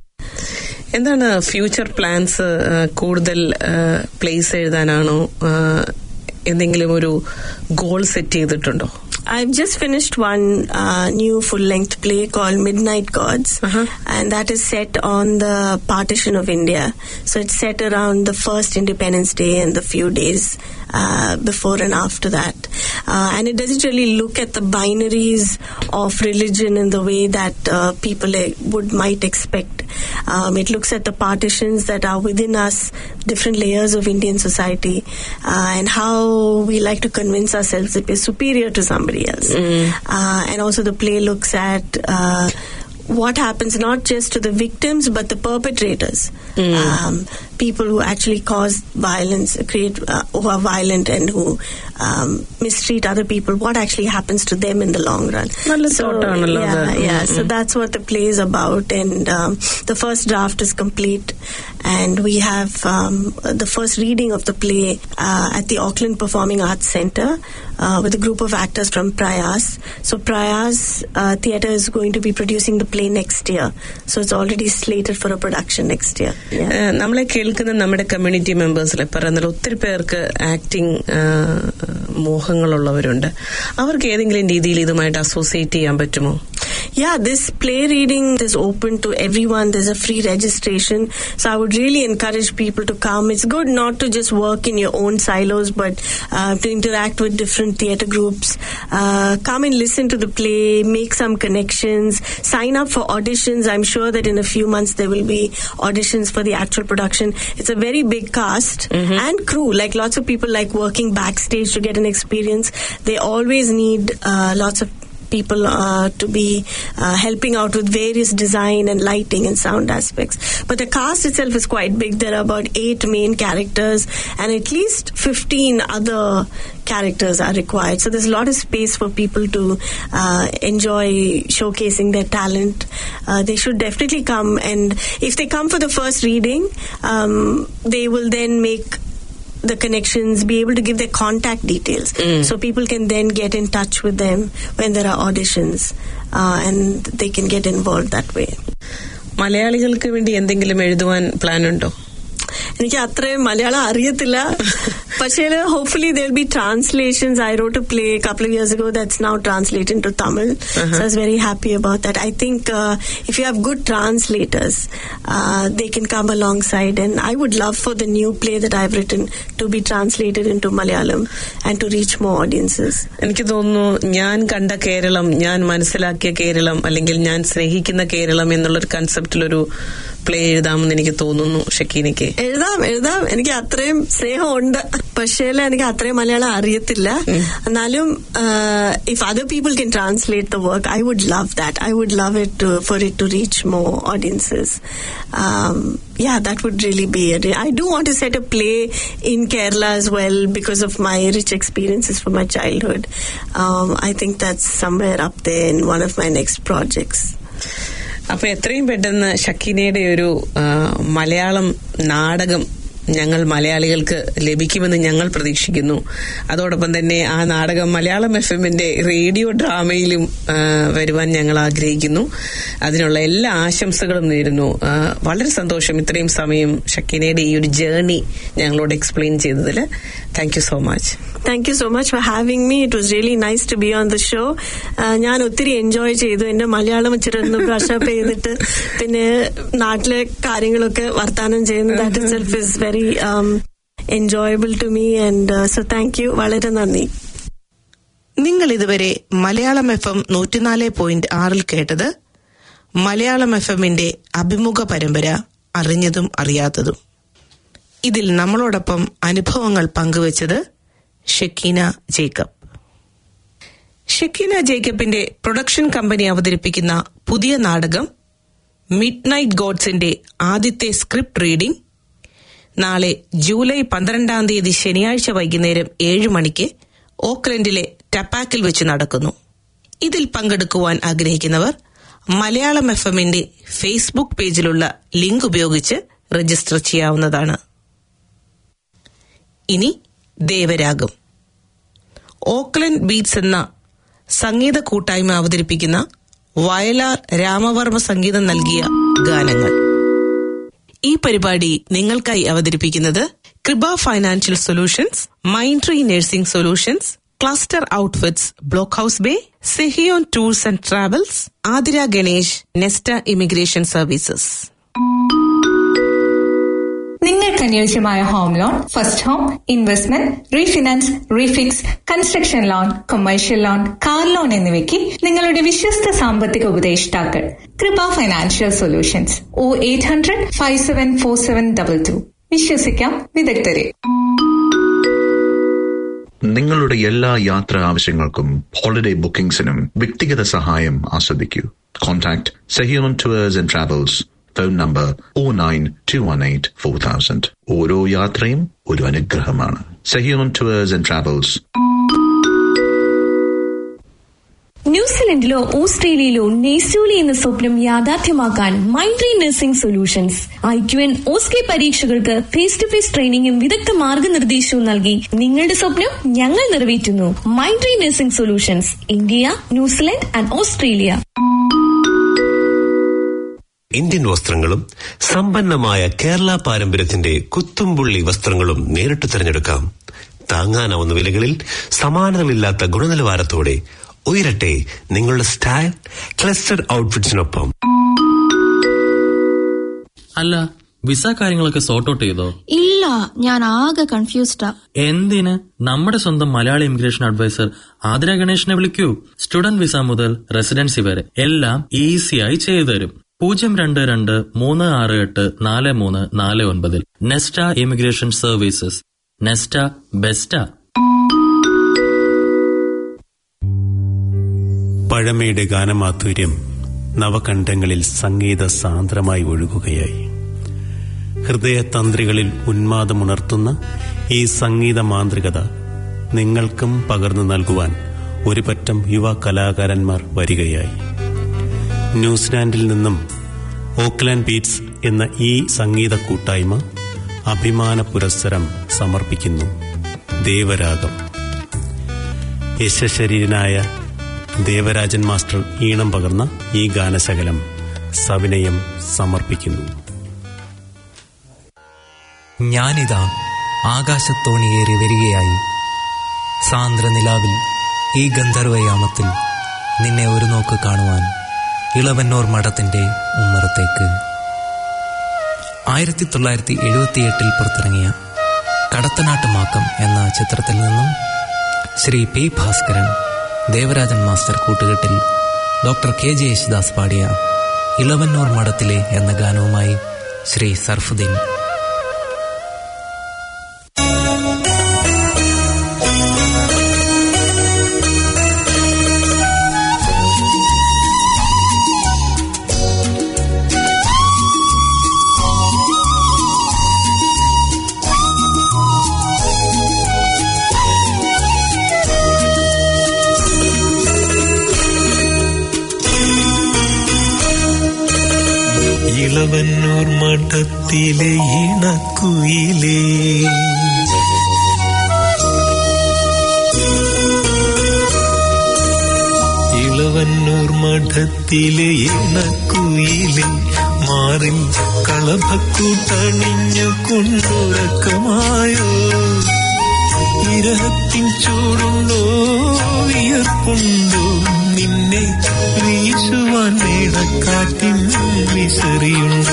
[SPEAKER 1] എന്താണ് ഫ്യൂച്ചർ പ്ലാൻസ്? കൂടുതൽ പ്ലേസ് എഴുതാനാണോ? എന്തെങ്കിലും ഒരു ഗോൾ സെറ്റ് ചെയ്തിട്ടുണ്ടോ?
[SPEAKER 8] I've just finished one uh, new full-length play called Midnight Gods, uh-huh. and that is set on the partition of India. So it's set around the first Independence Day and the few days uh, before and after that. Uh, and it doesn't really look at the binaries of religion in the way that uh, people uh, would might expect. Um, it looks at the partitions that are within us, different layers of Indian society, uh, and how we like to convince ourselves that we're superior to somebody else. Mm. Uh, and also the play looks at uh, what happens not just to the victims but the perpetrators, mm. um, people who actually cause violence, create uh, who are violent and who um, mistreat other people. What actually happens to them in the long run? So yeah, yeah. So that's what the play is about. And um, the first draft is complete, and we have um, the first reading of the play uh, at the Auckland Performing Arts Centre uh, with a group of actors from Prayas. So Prayas uh, Theatre is going to be producing the play next year. So it's already slated for a production next year. Yeah.
[SPEAKER 1] നമ്മളെ കേൾക്കുന്ന നമ്മുടെ കമ്മ്യൂണിറ്റി മെമ്പേഴ്സിൽ പറയുന്നത് ഒത്തിരി പേർക്ക് ആക്ടിങ് മോഹങ്ങളുള്ളവരുണ്ട്. അവർക്ക് ഏതെങ്കിലും രീതിയിൽ ഇതുമായിട്ട് അസോസിയേറ്റ് ചെയ്യാൻ പറ്റുമോ?
[SPEAKER 8] Yeah, this play reading is open to everyone. There's a free registration. So I would really encourage people to come. It's good not to just work in your own silos, but uh, to interact with different theatre groups. Uh, come and listen to the play, make some connections, sign up for auditions. I'm sure that in a few months there will be auditions for the actual production. It's a very big cast mm-hmm. and crew. Like lots of people like working backstage to get an experience. They always need uh, lots of people uh, to be uh, helping out with various design and lighting and sound aspects. But the cast itself is quite big. There are about eight main characters and at least fifteen other characters are required. So there's a lot of space for people to uh, enjoy showcasing their talent. Uh, they should definitely come, and if they come for the first reading, um, they will then make the connections, be able to give their contact details, mm. so people can then get in touch with them when there are auditions, uh, and they can get involved that way.
[SPEAKER 1] മലയാളികൾക്ക് വേണ്ടി എന്തെങ്കിലും എഴുതുവാൻ പ്ലാൻ ഉണ്ടോ?
[SPEAKER 8] എനിക്ക് അത്രയും മലയാളം അറിയത്തില്ല. പക്ഷേ hopefully there'll be translations. I wrote a play a couple of years ago that's now translated into Tamil. Uh-huh. So I was very happy about that. I think uh, if you have good translators, uh, they can come alongside, and I would love for the new play that I've written to be translated into Malayalam and to reach more audiences.
[SPEAKER 1] എനിക്ക് തോന്നുന്നു ഞാൻ കണ്ട കേരളം, ഞാൻ മനസ്സിലാക്കിയ കേരളം, അല്ലെങ്കിൽ ഞാൻ സ്നേഹിക്കുന്ന കേരളം എന്നുള്ളൊരു കൺസെപ്റ്റിലൊരു പ്ലേ എഴുതാമെന്ന് എനിക്ക് തോന്നുന്നു. ഷക്കീനയ്ക്ക്
[SPEAKER 8] എഴുതാം എഴുതാം എനിക്ക് അത്രയും സ്നേഹമുണ്ട്. പക്ഷേ എനിക്ക് അത്രയും മലയാളം അറിയത്തില്ല. എന്നാലും if other people can translate the work, I would love that. I would love it for it to reach more audiences. Yeah, that would really be it. I do want to set a play in Kerala as well because of my rich experiences from my childhood. Um, I think that's somewhere up there in one of my next projects.
[SPEAKER 1] അപ്പൊ എത്രയും പെട്ടെന്ന് ഷക്കീനയുടെ ഒരു മലയാളം നാടകം ഞങ്ങൾ മലയാളികൾക്ക് ലഭിക്കുമെന്ന് ഞങ്ങൾ പ്രതീക്ഷിക്കുന്നു. അതോടൊപ്പം തന്നെ ആ നാടകം മലയാളം എഫ് എമ്മിന്റെ റേഡിയോ ഡ്രാമയിലും വരുവാൻ ഞങ്ങൾ ആഗ്രഹിക്കുന്നു. അതിനുള്ള എല്ലാ ആശംസകളും നേരുന്നു. വളരെ സന്തോഷം ഇത്രയും സമയം ഷക്കീനയുടെ ഈ ഒരു ജേർണി ഞങ്ങളോട് എക്സ്പ്ലെയിൻ ചെയ്തതിൽ. Thank you so much.
[SPEAKER 8] Thank you so much for having me. It was really nice to be on the show. ഞാൻ ഒത്തിരി എൻജോയ് ചെയ്തു. എന്റെ മലയാളം ഇച്ചിരി ഒന്ന് ബ്രഷ് അപ്പ് ചെയ്തിട്ട് പിന്നെ നാട്ടിലെ കാര്യങ്ങളൊക്കെ വർത്താനം ചെയ്യുന്നത് that itself is very enjoyable to me, and uh, so thank you. വളരെ നന്ദി.
[SPEAKER 9] നിങ്ങൾ ഇതുവരെ മലയാളം എഫ് എം നൂറ്റിനാല് പോയിന്റ് ആറിൽ കേട്ടത് മലയാളം എഫ് എമ്മിന്റെ അഭിമുഖ പരമ്പര അറിഞ്ഞതും അറിയാത്തതും. ഇതിൽ നമ്മളോടൊപ്പം അനുഭവങ്ങൾ പങ്കുവച്ചത് ഷക്കീന ജേക്കബ്. ഷക്കീന ജേക്കബിന്റെ പ്രൊഡക്ഷൻ കമ്പനി അവതരിപ്പിക്കുന്ന പുതിയ നാടകം മിഡ് നൈറ്റ് ഗോഡ്സിന്റെ ആദ്യത്തെ സ്ക്രിപ്റ്റ് റീഡിംഗ് നാളെ ജൂലൈ പന്ത്രണ്ടാം തീയതി ശനിയാഴ്ച വൈകുന്നേരം ഏഴ് മണിക്ക് ഓക്ലൻഡിലെ ടപ്പാക്കിൽ വെച്ച് നടക്കുന്നു. ഇതിൽ പങ്കെടുക്കുവാൻ ആഗ്രഹിക്കുന്നവർ മലയാളം എഫ് എമ്മിന്റെ ഫേസ്ബുക്ക് പേജിലുള്ള ലിങ്ക് ഉപയോഗിച്ച് രജിസ്റ്റർ ചെയ്യാവുന്നതാണ്. ഇനി ദേവരാഗം. ഓക്ലൻഡ് ബീറ്റ്സ് എന്ന സംഗീത കൂട്ടായ്മ അവതരിപ്പിക്കുന്ന വയലാർ രാമവർമ്മ സംഗീതം നൽകിയ ഗാനങ്ങൾ. ഈ പരിപാടി നിങ്ങൾക്കായി അവതരിപ്പിക്കുന്നത് Kripa financial solutions, mind tree nursing solutions, cluster outfits, block house bay, Sehion tours and travels, Athira Ganesh, Nesta immigration services.
[SPEAKER 2] നിങ്ങൾക്ക് അനുയോജ്യമായ home loan, first home, investment, refinance, refix, construction loan, commercial loan, car loan എന്നിവയ്ക്ക് നിങ്ങളുടെ വിശ്വസ്ത സാമ്പത്തിക ഉപദേഷ്ടാക്കൾ Kripa financial solutions. O eight hundred five seven four seven double two. വിശ്വസിക്കാം വിദഗ്ധരെ.
[SPEAKER 3] നിങ്ങളുടെ എല്ലാ യാത്രാ ആവശ്യങ്ങൾക്കും ഹോളിഡേ ബുക്കിംഗ്സിനും വ്യക്തിഗത സഹായം ആസ്വദിക്കൂ. Contact Sehion tours and travels. Phone number O nine two one eight four thousand. ഓരോ യാത്രയും ഒരു അനുഗ്രഹമാണ്. Sehion tours and travels.
[SPEAKER 4] ന്യൂസിലൻഡിലോ ഓസ്ട്രേലിയയിലോ നെയ്സൂലി എന്ന സ്വപ്നം യാഥാർത്ഥ്യമാക്കാൻ mind tree nursing solutions I Q N OSCE പരീക്ഷകൾക്ക് ഫേസ് ടു ഫേസ് ട്രെയിനിങ്ങും വിദഗ്ധ മാർഗനിർദ്ദേശവും നൽകി നിങ്ങളുടെ സ്വപ്നം ഞങ്ങൾ നിറവേറ്റുന്നു. Mind tree nursing solutions, India, New Zealand and Australia.
[SPEAKER 5] Indian വസ്ത്രങ്ങളും സമ്പന്നമായ കേരള പാരമ്പര്യത്തിന്റെ കുത്തുംപുള്ളി വസ്ത്രങ്ങളും നേരിട്ട് തിരഞ്ഞെടുക്കാം. താങ്ങാനാവുന്ന വിലകളിൽ സമാനതകളില്ലാത്ത ഗുണനിലവാരത്തോടെ ഉയരട്ടെ നിങ്ങളുടെ സ്റ്റൈൽ ക്ലസ്റ്റർ ഔട്ട്ഫിറ്റ്സിനൊപ്പം.
[SPEAKER 6] അല്ല, വിസ കാര്യങ്ങളൊക്കെ സോർട്ട് ഔട്ട് ചെയ്തോ?
[SPEAKER 7] ഇല്ല, ഞാൻ ആകെ കൺഫ്യൂസ്ഡാ.
[SPEAKER 6] എന്തിന്? നമ്മുടെ സ്വന്തം മലയാളി ഇമിഗ്രേഷൻ അഡ്വൈസർ ആതിര ഗണേഷിനെ വിളിക്കൂ. സ്റ്റുഡന്റ് വിസ മുതൽ റെസിഡൻസി വരെ എല്ലാം ഈസിയായി ചെയ്തു തരും. പൂജ്യം രണ്ട് രണ്ട് മൂന്ന് ആറ് എട്ട് നാല് മൂന്ന് നാല് ഒൻപതിൽ. Nesta immigration services. Nesta best.
[SPEAKER 10] പഴമയുടെ ഗാനമാധുര്യം നവകണ്ഠങ്ങളിൽ സംഗീത സാന്ദ്രമായി ഒഴുകുകയായി. ഹൃദയതന്ത്രികളിൽ ഉന്മാദമുണർത്തുന്ന ഈ സംഗീത മാന്ത്രികത നിങ്ങൾക്കും പകർന്നു നൽകുവാൻ ഒരു പറ്റം യുവ കലാകാരന്മാർ വരികയായി. ന്യൂസിലാൻഡിൽ നിന്നും ഓക്ലാൻഡ് ബീറ്റ്സ് എന്ന ഈ സംഗീത കൂട്ടായ്മ അഭിമാന പുരസ്സരം സമർപ്പിക്കുന്നു. ദേവരാഗം. യശശരീരനായ ദേവരാജൻ മാസ്റ്റർ ഈണം പകർന്ന ഈ ഗാനശകലം സവിനയം സമർപ്പിക്കുന്നു.
[SPEAKER 11] ഞാനിതാ ആകാശത്തോണിയേറി വരികയായി. സാന്ദ്രനിലാവിൽ ഈ ഗന്ധർവയാമത്തിൽ നിന്നെ ഒരു നോക്ക് കാണുവാൻ ഇളവന്നൂർ മഠത്തിന്റെ ഉമ്മറത്തേക്ക്. ആയിരത്തി തൊള്ളായിരത്തി എഴുപത്തിയെട്ടിൽ പുറത്തിറങ്ങിയ കടത്തനാട്ട് മാക്കം എന്ന ചിത്രത്തിൽ നിന്നും ശ്രീ പി ഭാസ്കരൻ ദേവരാജൻ മാസ്റ്റർ കൂട്ടുകെട്ടിൽ ഡോക്ടർ കെ ജെ യേശുദാസ് പാടിയ ഇളവന്നൂർ മഠത്തിലെ എന്ന ഗാനവുമായി ശ്രീ സർഫുദ്ദീൻ.
[SPEAKER 12] ഇളവന്നൂർ മഠത്തിലെ ഇണക്കുയിലേ, ഇളവന്നൂർ മഠത്തിലെ ഇണക്കുയിലേ, മാറിൽ കളഭക്കൂട്ടണിഞ്ഞു കൊണ്ടുറക്കമായോ, വിരഹത്തിൻ ചൂടുണ്ടോ വിയർപ്പുണ്ടോ, നിന്നെ വീശുവാൻ മേടക്കാറ്റിൻ വിസറിയുണ്ടോ.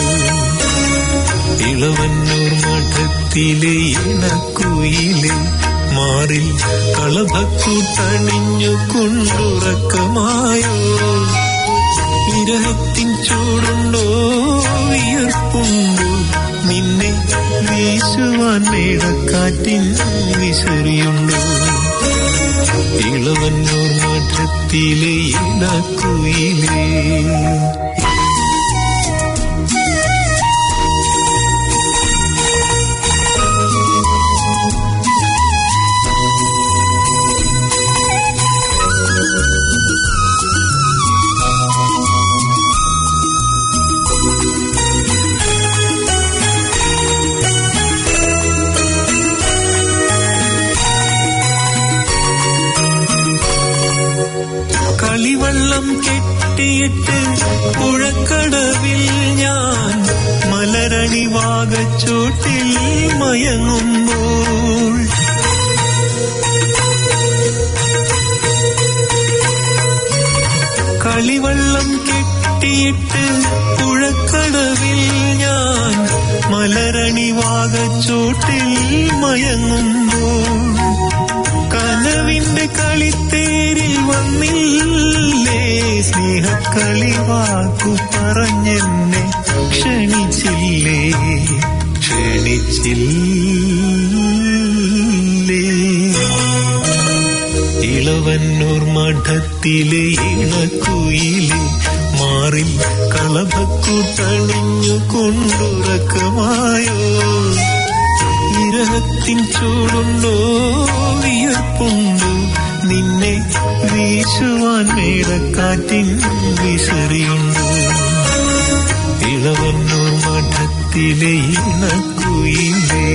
[SPEAKER 12] ഇളവന്നൂർ മഠത്തിലെ ഇണക്കുയിലെ, മാറിൽ കളഭക്കൂട്ടണിഞ്ഞു കൊണ്ടുറക്കമായോ, വിരഹത്തിൻ ചൂടുണ്ടോ വിയർപ്പുണ്ടോ, നിന്നെ വീശുവാൻ മേടക്കാറ്റിൻ വിസറിയുണ്ടോ. ഇളവന്നൂർ മഠത്തിലെ ഇണക്കുയിലേ. കളിവള്ളം കെട്ടിയിട്ട് പുഴക്കടവിൽ ഞാൻ മലരണി വാകച്ചോട്ടിൽ മയങ്ങുമ്പോൾ, കളിവള്ളം കെട്ടിയിട്ട് പുഴക്കടവിൽ ഞാൻ മലരണി വാകച്ചോട്ടിൽ മയങ്ങുമ്പോൾ, കനവിന്റെ കളിത്തേരിൽ വന്നില്ലേ, സ്നേഹക്കളിവാക്കു പറഞ്ഞെന്നെ ക്ഷണിച്ചില്ലേ, ക്ഷണിച്ചില്ലേ. ഇളവന്നൂർ മഠത്തിലെ ഇണക്കുയിലെ, മാറിൽ കളഭക്കൂട്ടണിഞ്ഞു കൊണ്ടുറക്കമായോ, വിരഹത്തിൻ ചൂടുണ്ടോ വിയർപ്പുണ്ടോ, നിന്നെ വീശുവാൻ മേടക്കാറ്റിൻ വിസറിയുണ്ടോ. ഇളവന്നൂർ മഠത്തിലെ ഇണക്കുയിലേ.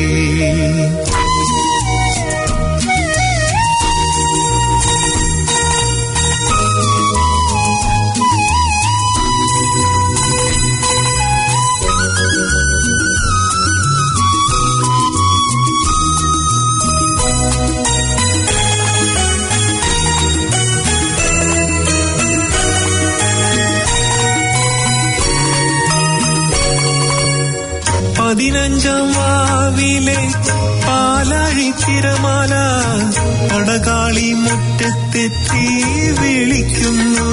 [SPEAKER 12] പതിനഞ്ചാം വാവിലെ പാലാഴി തിരമാല പടകാളി മുറ്റത്തെത്തി വിളിക്കുന്നു,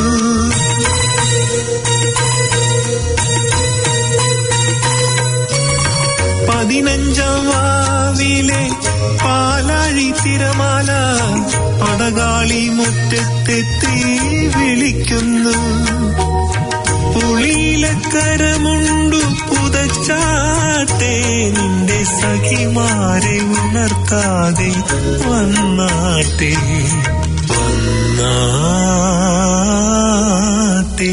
[SPEAKER 12] പതിനഞ്ചാം വാവിലെ പാലാഴി തിരമാല പടകാളി മുറ്റത്തെത്തി വിളിക്കുന്നു, പുളിയിലക്കരമുണ്ടു പുതച്ചാട്ടെ, നിന്റെ സഖിമാരെ ഉണർത്താതെ വന്നാട്ടെ വന്നാട്ടെ.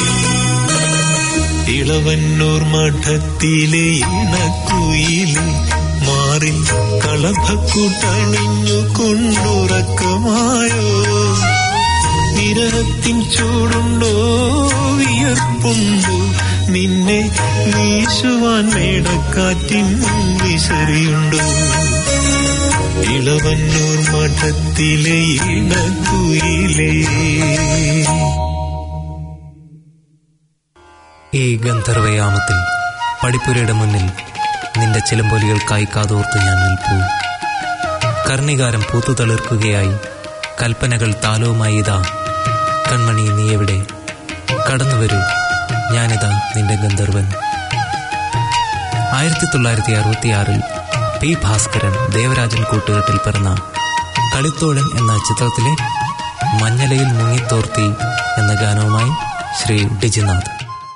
[SPEAKER 12] ഇളവന്നൂർ മഠത്തിലെ ഇണക്കുയിലെ, മാറിൽ കളഭക്കൂട്ടണിഞ്ഞു കൊണ്ടുറക്കമായോ, വിരഹത്തിൻ ചൂടുണ്ടോ വിയർപ്പുണ്ടോ, നിന്നെ വീശുവാൻ മേടക്കാറ്റിൻ വിശറിയുണ്ടോ? ഇളവന്നൂർ മഠത്തിലെ ഇണക്കുയിലേ.
[SPEAKER 11] ഈ ഗന്ധർവയാമത്തിൽ പടിപ്പുരയുടെ മുന്നിൽ നിന്റെ ചിലമ്പൊലികൾക്കായി കാതോർത്ത് ഞാൻ നിൽപ്പൂ. കർണികാരം പൂത്തുതളിർക്കുകയായി കൽപ്പനകൾ താലവുമായി ഇതാ. കൺമണി നീ എവിടെ? കടന്നുവരൂ, ഞാനിതാ നിന്റെ ഗന്ധർവൻ. ആയിരത്തി തൊള്ളായിരത്തി അറുപത്തിയാറിൽ പി ഭാസ്കരൻ ദേവരാജൻ കൂട്ടുകെട്ടിൽ പിറന്ന കളിത്തോഴൻ എന്ന ചിത്രത്തിലെ മഞ്ഞലയിൽ മുങ്ങിത്തോർത്തി എന്ന ഗാനവുമായി ശ്രീ ഡിജിനാഥ്.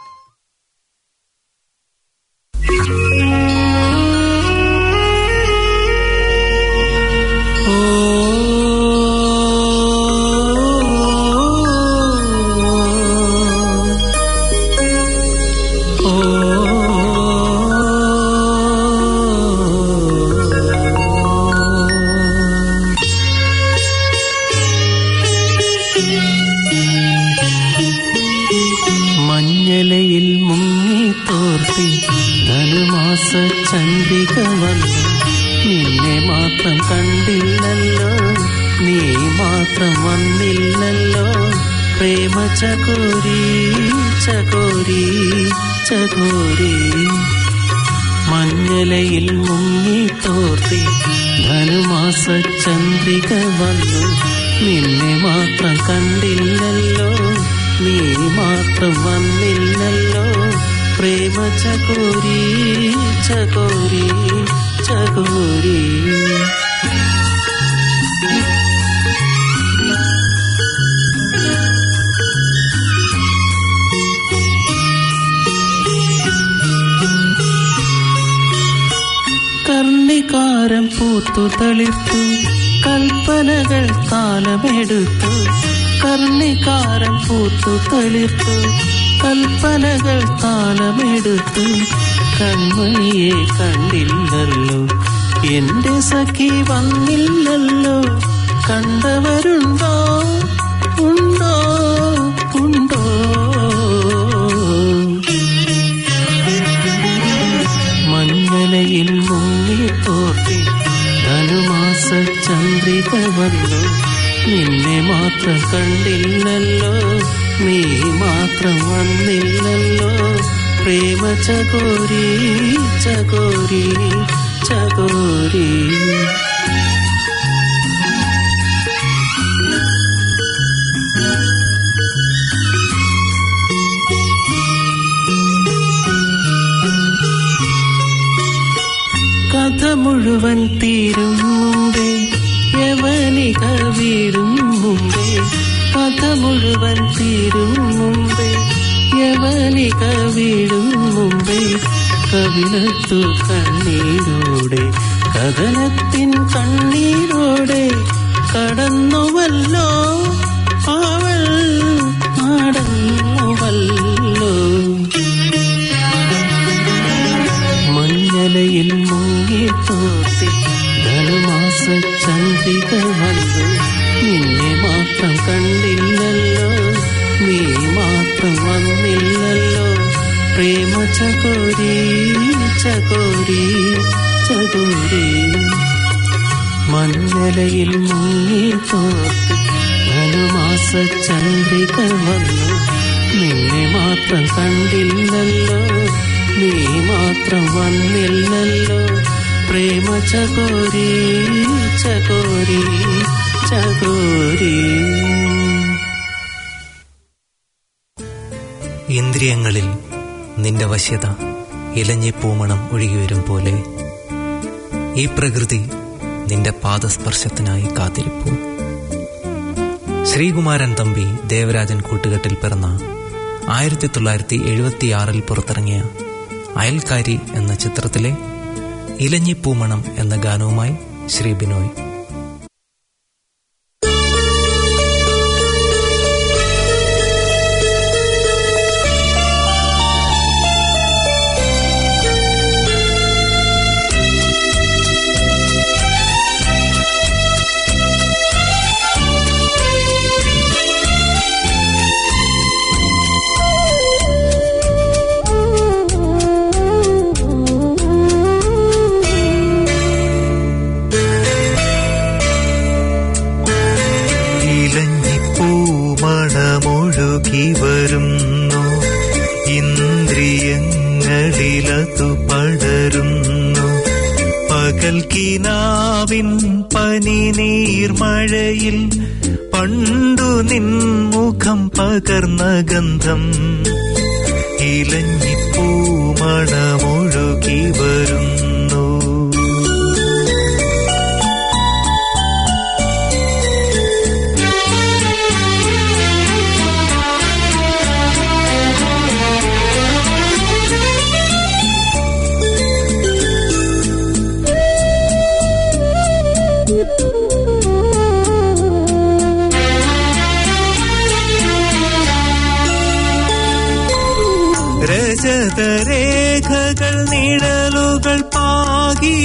[SPEAKER 13] മഞ്ഞലയിൽ മുങ്ങിത്തോർത്തി ധനുമാസ ചന്ദ്രിക വന്നു, നിന്നെ മാത്രം കണ്ടില്ലല്ലോ, നീ മാത്രം വന്നില്ലല്ലോ. പ്രേമ ചകോരി ചകോരി ചകോരി. മഞ്ഞലയിൽ മുങ്ങിത്തോർത്തി ധനുമാസ ചന്ദ്രിക വന്നു, നിന്നെ മാത്രം കണ്ടില്ലല്ലോ, നീ മാത്രം വന്നില്ലല്ലോ. പ്രേമ ചകോരി ചകോരി ചകോരി. കർണികാരം പൂത്തു തളിർത്തു, കൽപ്പനകൾ താലമെടുത്തു. കർണികാരം പൂത്തു തളിർത്തു, കൽപ്പനകൾ താലമെടുത്തു. കൺമണിയെ കണ്ടില്ലല്ലോ, എന്റെ സഖി വന്നില്ലല്ലോ. കണ്ടവരുണ്ടോ? ഉണ്ടോ? ഉണ്ടോ? മഞ്ഞലയിൽ മുങ്ങിത്തോർത്തി ധനുമാസ ചന്ദ്രിക വന്നു, നിന്നെ മാത്രം കണ്ടില്ലല്ലോ, നീ മാത്രം വന്നില്ലല്ലോ. പ്രേമ ചകോരി ചകോരി ചകോരി. കഥ മുഴുവൻ തീരും മുമ്പേ യവനിക വീടും മുമ്പേ. കഥ മുഴുവൻ തീരും മുമ്പേ യവനിക വീടും മുമ്പേ. കവിളത്തു കണ്ണീരോടെ കഥനത്തിൻ കണ്ണീരോടെ കടന്നുവല്ലോ അവൾ, നടന്നുവല്ലോ. മഞ്ഞലയിൽ മുങ്ങിത്തോർത്തി ധനുമാസ ചന്ദ്രിക വന്നു, നിന്നെ മാത്രം കണ്ടില്ലല്ലോ, നീ മാത്രം വന്നില്ലല്ലോ. പ്രേമ ചകോരി ചകോരി ചകോരി. മഞ്ഞലയിൽ മുങ്ങിത്തോർത്തി ധനുമാസ ചന്ദ്രിക വന്നു, നിന്നെ മാത്രം കണ്ടില്ലല്ലോ, നീ മാത്രം വന്നില്ലല്ലോ. പ്രേമ ചകോരി ചകോരി ചകോരി.
[SPEAKER 11] ഇന്ദ്രിയങ്ങളിൽ നിന്റെ വശ്യത ഇലഞ്ഞിപ്പൂമണം ഒഴുകിവരും പോലെ ഈ പ്രകൃതി നിന്റെ പാദസ്പർശത്തിനായി കാത്തിരിപ്പൂ. ശ്രീകുമാരൻ തമ്പി ദേവരാജൻ കൂട്ടുകെട്ടിൽ പിറന്ന ആയിരത്തി തൊള്ളായിരത്തി എഴുപത്തിയാറിൽ പുറത്തിറങ്ങിയ അയൽക്കാരി എന്ന ചിത്രത്തിലെ ഇലഞ്ഞിപ്പൂമണം എന്ന ഗാനവുമായി ശ്രീ ബിനോയ്.
[SPEAKER 14] Oh
[SPEAKER 12] പകൽക്കിനാവിൻ പനി നീർമഴയിൽ പണ്ടു നിൻ മുഖം പകർന്ന ഗന്ധം ഇലഞ്ഞിപ്പൂ മണമൊഴുകി വരുന്നു. രജതരേഖകൾ നിഴലുകൾ പാകി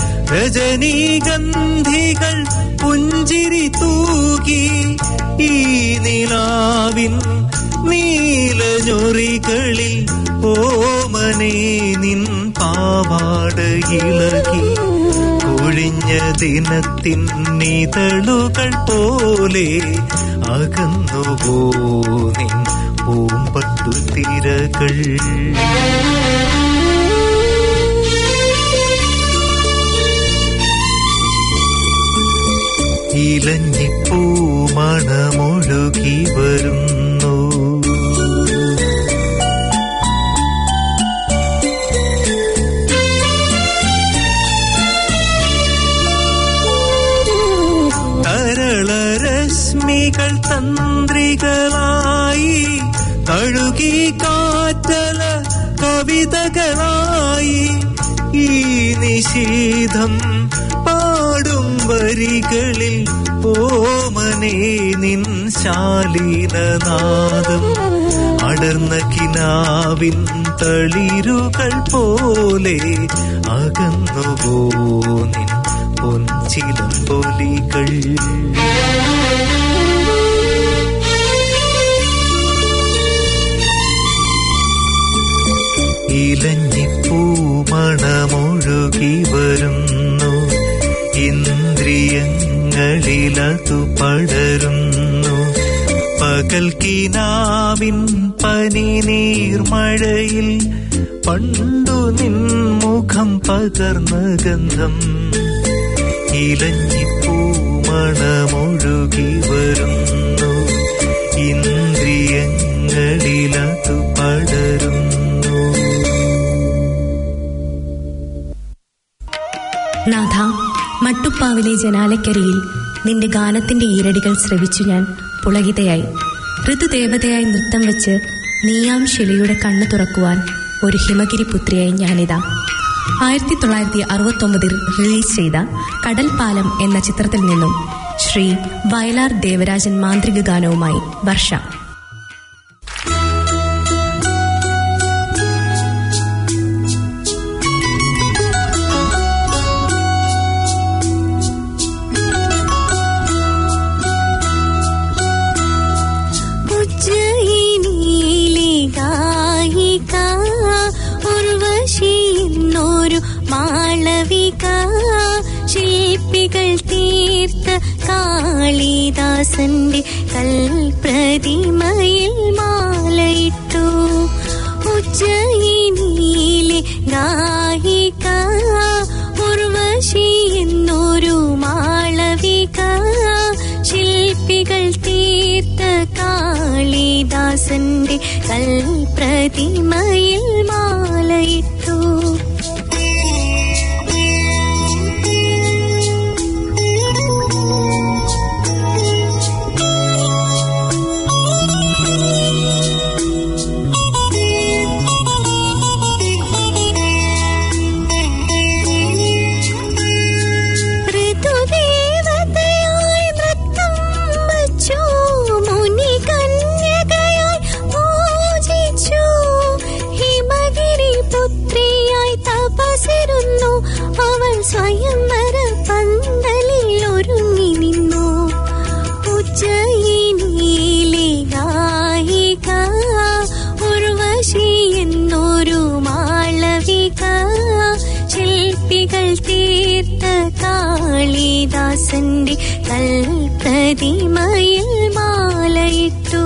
[SPEAKER 12] രജനീഗന്ധികൾ പുഞ്ചിരി തൂകി ഈ നിലാവിൻ നീലഞ്ഞൊറികളിൽ ഓമനേ നിൻ പാവാട ഇളകി കൊഴിഞ്ഞ ദിനത്തിൻ നിതളുകൾ പോലെ അകന്നുപോ നിൻ പൂമ്പട്ടു തിരകൾ. ഇലഞ്ഞിപ്പൂ മണമൊഴുകി വരുന്നു. തരളരശ്മികൾ തന്ത്രികളായി തഴുകി കാറ്റല കവിതകളായി ഈ നിശീതം പാടും വരികളിൽ ഓമനേ നിൻ ശാലീനനാദം അടർന്ന കിനാവിൻ തളിരുകൾ പോലെ അകന്നുപോ നിൻ പൊൻചിലമ്പൊലികൾ. ഇലഞ്ഞിപ്പൂ മണമൊഴുകി വരുന്നു. ഇന്ദ്രിയങ്ങളിലതു പടരുന്നു. പകൽക്കിനാവിൻ പനി നീർമഴയിൽ പണ്ടു നിൻ മുഖം പകർന്ന ഗന്ധം ഇലഞ്ഞിപ്പൂ മണമൊഴുകി വരുന്നു. ഇന്ദ്രിയങ്ങളിലതു പടരുന്നു.
[SPEAKER 14] നാഥ, മട്ടുപ്പാവിലെ ജനാലക്കരിയിൽ നിന്റെ ഗാനത്തിന്റെ ഈരടികൾ ശ്രവിച്ചു ഞാൻ പുളകിതയായി. ഋതുദേവതയായി നൃത്തം വെച്ച് നീയാം ശിലയുടെ കണ്ണു തുറക്കുവാൻ ഒരു ഹിമഗിരി പുത്രിയായി ഞാനിതാ. ആയിരത്തി തൊള്ളായിരത്തി അറുപത്തി ഒമ്പതിൽ റിലീസ് ചെയ്ത കടൽപ്പാലം എന്ന ചിത്രത്തിൽ നിന്നും ശ്രീ വയലാർ ദേവരാജൻ മാന്ത്രിക ഗാനവുമായി വർഷ.
[SPEAKER 15] മാളവിക ശില്പികൾ തീർത്ത കാളിദാസന്റെ കൽപ്രതിമയിൽ മാലയിട്ടു. ഉജ്ജയിനിയിലെ ഗായിക ഉർവശി എന്നൊരു മാളവിക ശില്പികൾ തീർത്ത കാളിദാസന്റെ കൽപ്രതിമയിൽ മാലയിട്ടു. അവൾ സ്വയംവര പന്തലിൽ ഒരുങ്ങി നിന്നു. ഉജ്ജയിനിയിലെ ഗായിക ഉർവശി എന്നൊരു മാളവിക ശില്പികൾ തീർത്ത കാളിദാസന്റെ കൽപ്രതിമയിൽ മാലയിട്ടു.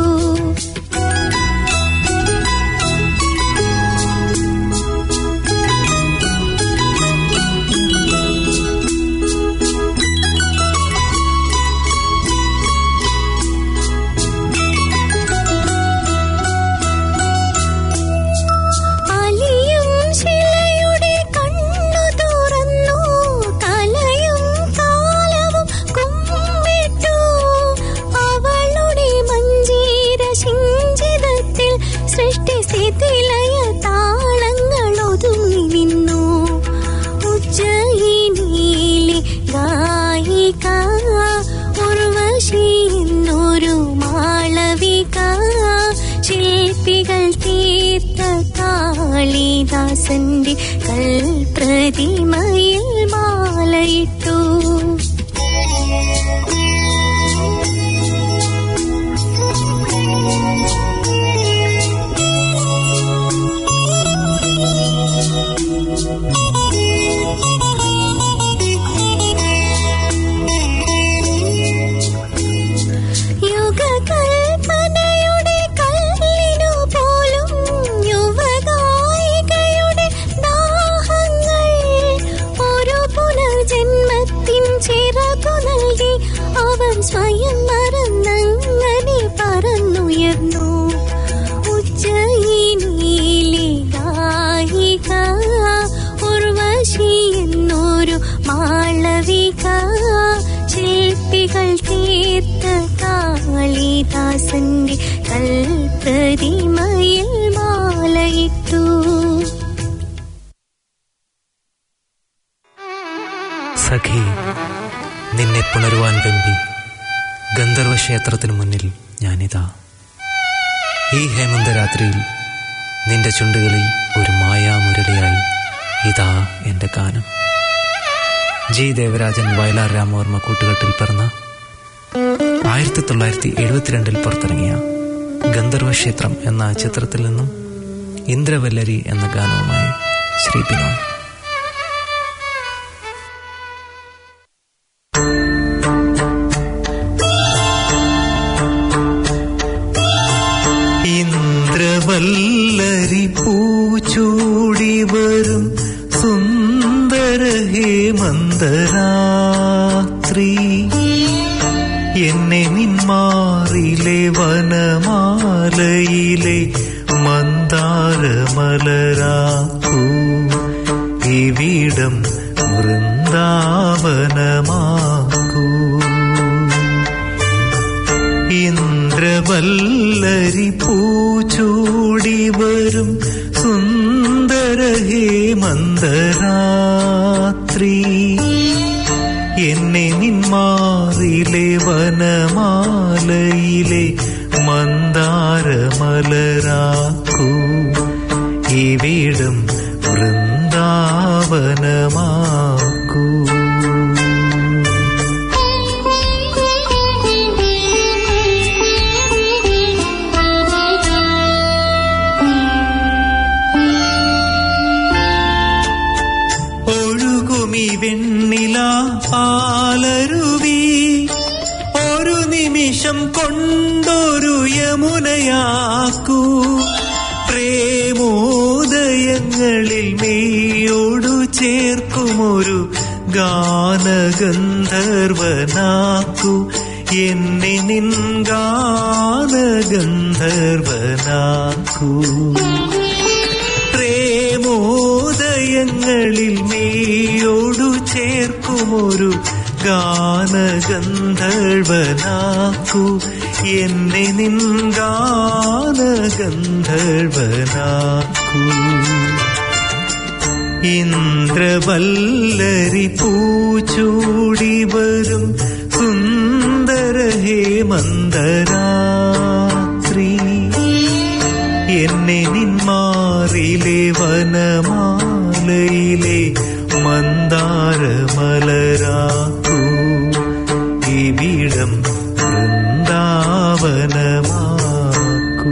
[SPEAKER 15] കാളിദാസന്റെ കൽപ്രതിമയിൽ മാലയിട്ടു. സ്വയം മറന്നങ്ങനെ പറന്നുയർന്നു. ഉജ്ജയിനിയിലെ ഗായിക ഉർവശി എന്നൊരു മാളവിക ശില്പികൾ തീർത്ത കാളിദാസന്റെ കൽപ്രതിമയിൽ മാലയിട്ടു.
[SPEAKER 11] സഖി, നിന്നെ പുണരുവാൻ വെമ്പി ഗന്ധർവക്ഷേത്രത്തിനു മുന്നിൽ ഞാനിതാ. ഈ ഹേമന്തരാത്രിയിൽ നിന്റെ ചുണ്ടുകളിൽ ഒരു മായാമുരളിയായി ഇതാ എൻ്റെ ഗാനം. ജി ദേവരാജൻ വയലാർ രാമവർമ്മ കൂട്ടുകെട്ടിൽ പിറന്ന ആയിരത്തി തൊള്ളായിരത്തി എഴുപത്തിരണ്ടിൽ പുറത്തിറങ്ങിയ ഗന്ധർവക്ഷേത്രം എന്ന ചിത്രത്തിൽ നിന്നും ഇന്ദ്രവല്ലരി എന്ന ഗാനവുമായി ശ്രീ ബിനോയ്.
[SPEAKER 12] ഇന്ദ്രവല്ലരി പൂച്ചൂടി വരും സുന്ദര ഹേമന്തരാത്രി, എന്നെ നിന്മാറിലെ വനമാലയിലെ മന്ദാരമലരാക്കൂ, ഇവിടം വൃന്ദാവനമാക്കൂ. ഇന്ദ്രവല്ലരി പൂച്ചൂടി വരും സുന്ദര ഹേമന്തരാത്രി, എന്നെ നിന്മാറിലെ വനമാലയിലെ മന്ദാരമലരാക്കൂ, ഇവിടം വൃന്ദാവനമാക്കൂ. വെണ്ണില പാലരുവി ഒരു നിമിഷം കൊണ്ടൊരു യമുനയാക്കൂ, പ്രേമോദയങ്ങളിൽ മെയ്യോടു ചേർക്കുമൊരു ഗാനഗന്ധർവനാക്കൂ, എന്നെ നിൻ ഗാനഗന്ധർവനാക്കൂ. പ്രേമോദയങ്ങളിൽ മെയ്യോടു ചേർക്കുമൊരു ഗാനഗന്ധർവനാക്കൂ, എന്നെ നിൻ ഗാനഗന്ധർവനാക്കൂ. ഇന്ദ്രവല്ലരി പൂച്ചൂടി വരും സുന്ദര ഹേമന്തരാത്രി, എന്നെ നിന്മാറിലെ വനമാലയിലെ മന്ദാരമലരാക്കൂ, ഇവിടം വൃന്ദാവനമാക്കൂ.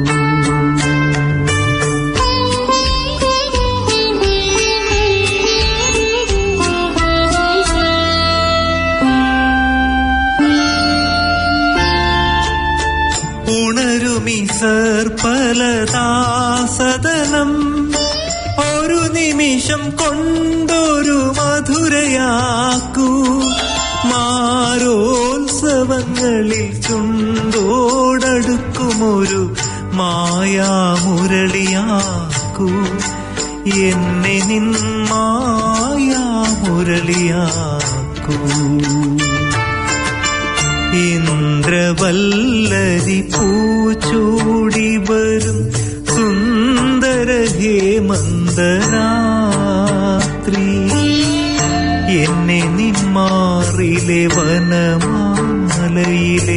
[SPEAKER 12] ഉണരുമി സർപ്പലതാസദനം ഒരു നിമിഷം കൊണ്ടൊരു മധുരയാക്കൂ, മാരോത്സവങ്ങളിൽ ചുണ്ടോടടുക്കുമൊരു മായാമുരളിയാക്കൂ, എന്നെ നിൻ മായാമുരളിയാക്കൂ. ഇന്ദ്രവല്ലരി പൂച്ചൂടി വരും സുന്ദര ഹേമന്തരാത്രി, എന്നെ നിന്മാറിലെ വനമാലയിലെ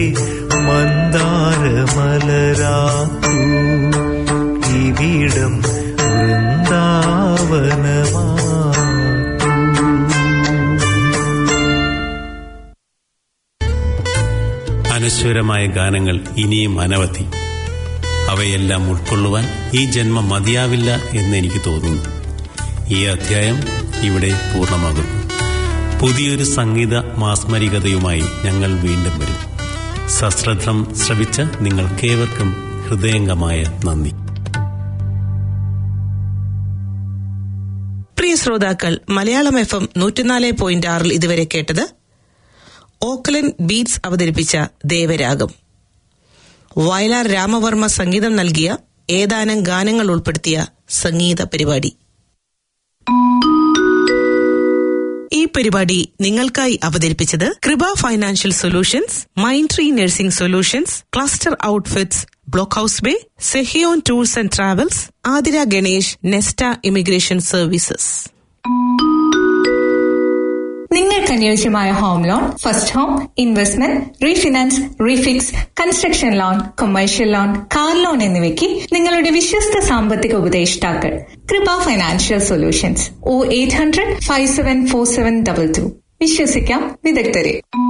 [SPEAKER 12] മന്ദാരമലരാക്കൂ, ഇവിടം വൃന്ദാ
[SPEAKER 10] അനശ്വരമായ ഗാനങ്ങൾ ഇനിയും അനവധി. അവയെല്ലാം ഉൾക്കൊള്ളുവാൻ ഈ ജന്മം മതിയാവില്ല എന്ന് എനിക്ക് തോന്നുന്നു. ഈ അധ്യായം ഇവിടെ പൂർണ്ണമാകുന്നു. പുതിയൊരു സംഗീത മാസ്മരികതയുമായി ഞങ്ങൾ വീണ്ടും വരും. സശ്രദ്ധം ശ്രവിച്ച നിങ്ങൾക്കേവർക്കും ഹൃദയംഗമായ നന്ദി.
[SPEAKER 9] പ്രിയ ശ്രോതാക്കൾ, മലയാളം എഫ് എം നൂറ്റിനാല് പോയിന്റ് ആറിൽ ഇതുവരെ കേട്ടത് ഓക്ലൻ ബീറ്റ്സ് അവതരിപ്പിച്ച ദേവരാഗം. വയലാർ രാമവർമ്മ സംഗീതം നൽകിയ ഏതാനും ഗാനങ്ങൾ ഉൾപ്പെടുത്തിയ സംഗീത പരിപാടി. ഈ പരിപാടി നിങ്ങൾക്കായി അവതരിപ്പിച്ചത് Kripa financial solutions, mind tree nursing solutions, cluster outfits, block house bay, Sehion tours and travels, Athira Ganesh, Nesta immigration services.
[SPEAKER 2] നിങ്ങൾക്ക് അനുയോജ്യമായ home loan, first home, investment, refinance, refix, construction loan, commercial loan, car loan എന്നിവയ്ക്ക് നിങ്ങളുടെ വിശ്വസ്ത സാമ്പത്തിക ഉപദേഷ്ടാക്കൾ Kripa financial solutions. O eight hundred five seven four seven double two. വിശ്വസിക്കാം വിദഗ്ധരെ.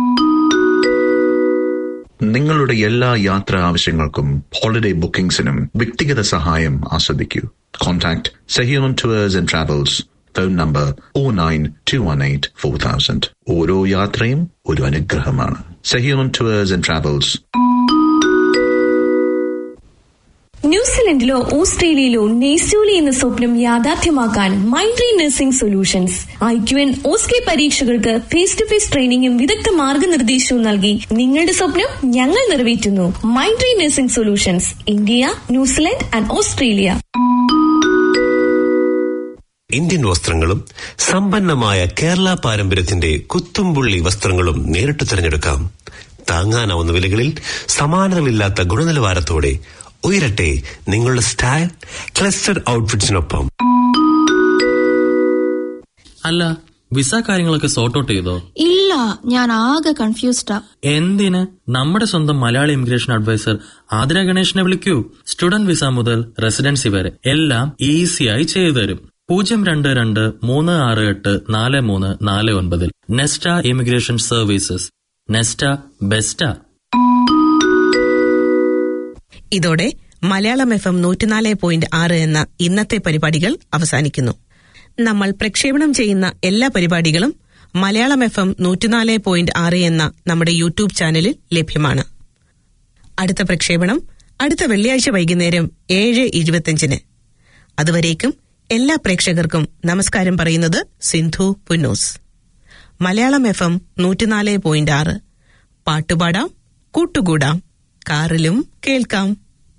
[SPEAKER 3] നിങ്ങളുടെ എല്ലാ യാത്രാ ആവശ്യങ്ങൾക്കും ഹോളിഡേ ബുക്കിംഗ്സിനും വ്യക്തിഗത സഹായം ആസ്വദിക്കൂ. Contact Sehion tours and travels. Phone number O nine two one eight four thousand. ഓരോ യാത്രയും ഒരു അനുഗ്രഹമാണ്. Sehion tours and travels.
[SPEAKER 4] ന്യൂസിലൻഡിലോ ഓസ്ട്രേലിയയിലോ നെയ്സൂലി എന്ന സ്വപ്നം യാഥാർത്ഥ്യമാക്കാൻ mind tree nursing solutions I Q N OSCE പരീക്ഷകൾക്ക് ഫേസ് ടു ഫേസ് ട്രെയിനിങ്ങും വിദഗ്ധ മാർഗനിർദ്ദേശവും നൽകി നിങ്ങളുടെ സ്വപ്നം ഞങ്ങൾ നിറവേറ്റുന്നു. Mind tree nursing solutions, India, New Zealand and Australia.
[SPEAKER 5] Indian വസ്ത്രങ്ങളും സമ്പന്നമായ കേരള പാരമ്പര്യത്തിന്റെ കുത്തുംപുള്ളി വസ്ത്രങ്ങളും നേരിട്ട് തിരഞ്ഞെടുക്കാം. താങ്ങാനാവുന്ന വിലകളിൽ സമാനതകളില്ലാത്ത ഗുണനിലവാരത്തോടെ ഉയരട്ടെ നിങ്ങളുടെ സ്റ്റൈൽ ക്ലസ്റ്റർ ഔട്ട്ഫിറ്റ്സിനൊപ്പം.
[SPEAKER 6] അല്ല, വിസ കാര്യങ്ങളൊക്കെ സോർട്ട് ഔട്ട് ചെയ്തോ?
[SPEAKER 7] ഇല്ല, ഞാൻ ആകെ കൺഫ്യൂസ്ഡാ.
[SPEAKER 6] എന്തിന്? നമ്മുടെ സ്വന്തം മലയാളി ഇമിഗ്രേഷൻ അഡ്വൈസർ ആതിര ഗണേഷിനെ വിളിക്കൂ. സ്റ്റുഡന്റ് വിസ മുതൽ റെസിഡൻസി വരെ എല്ലാം ഈസിയായി ചെയ്തു തരും. പൂജ്യം രണ്ട് രണ്ട് മൂന്ന് ആറ് എട്ട് നാല് മൂന്ന് നാല് ഒൻപതിൽ. Nesta immigration services. Nesta best.
[SPEAKER 9] ഇതോടെ മലയാളം എഫ് എം നൂറ്റിനാല് പോയിന്റ് ആറ് എന്ന ഇന്നത്തെ പരിപാടികൾ അവസാനിക്കുന്നു. നമ്മൾ പ്രക്ഷേപണം ചെയ്യുന്ന എല്ലാ പരിപാടികളും മലയാളം എഫ് എം നൂറ്റിനാല് പോയിന്റ് ആറ് എന്ന നമ്മുടെ യൂട്യൂബ് ചാനലിൽ ലഭ്യമാണ്. അടുത്ത പ്രക്ഷേപണം അടുത്ത വെള്ളിയാഴ്ച വൈകുന്നേരം ഏഴ് ഇരുപത്തിയഞ്ചിന്. അതുവരേക്കും എല്ലാ പ്രേക്ഷകർക്കും നമസ്കാരം പറയുന്നത് സിന്ധു പുന്നൂസ്. മലയാളം എഫ് എം നൂറ്റിനാല് പോയിന്റ് ആറ്. പാട്ടുപാടാം, കൂട്ടുകൂടാം, കാറിലും കേൾക്കാം.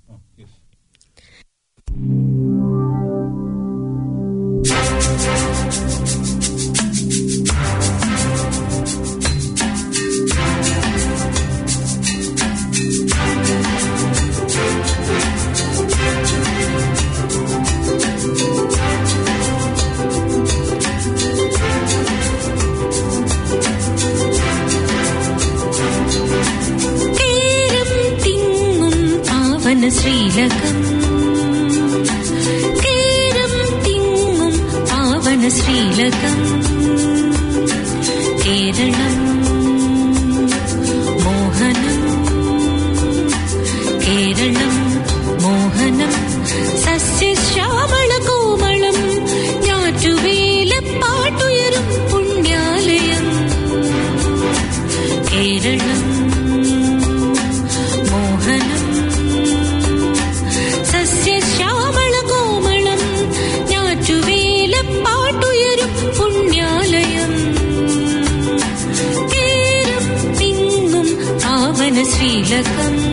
[SPEAKER 15] ശ്രീലകം കേരം തിങ്ങും പാവന ശ്രീലകം കേരളം മോഹനം കേരളം മോഹനം സസ്യശ്യാമള കോമളം ഞാറ്റുവേല പാട്ടുയരും പുണ്യാലയം കേരളം മോഹനം സസ്യശ്യാമള കോമളം ഞാറ്റുവേല പാട്ടുയരും പുണ്യാലയം കേരം തിങ്ങും പാവന ശ്രീലകം.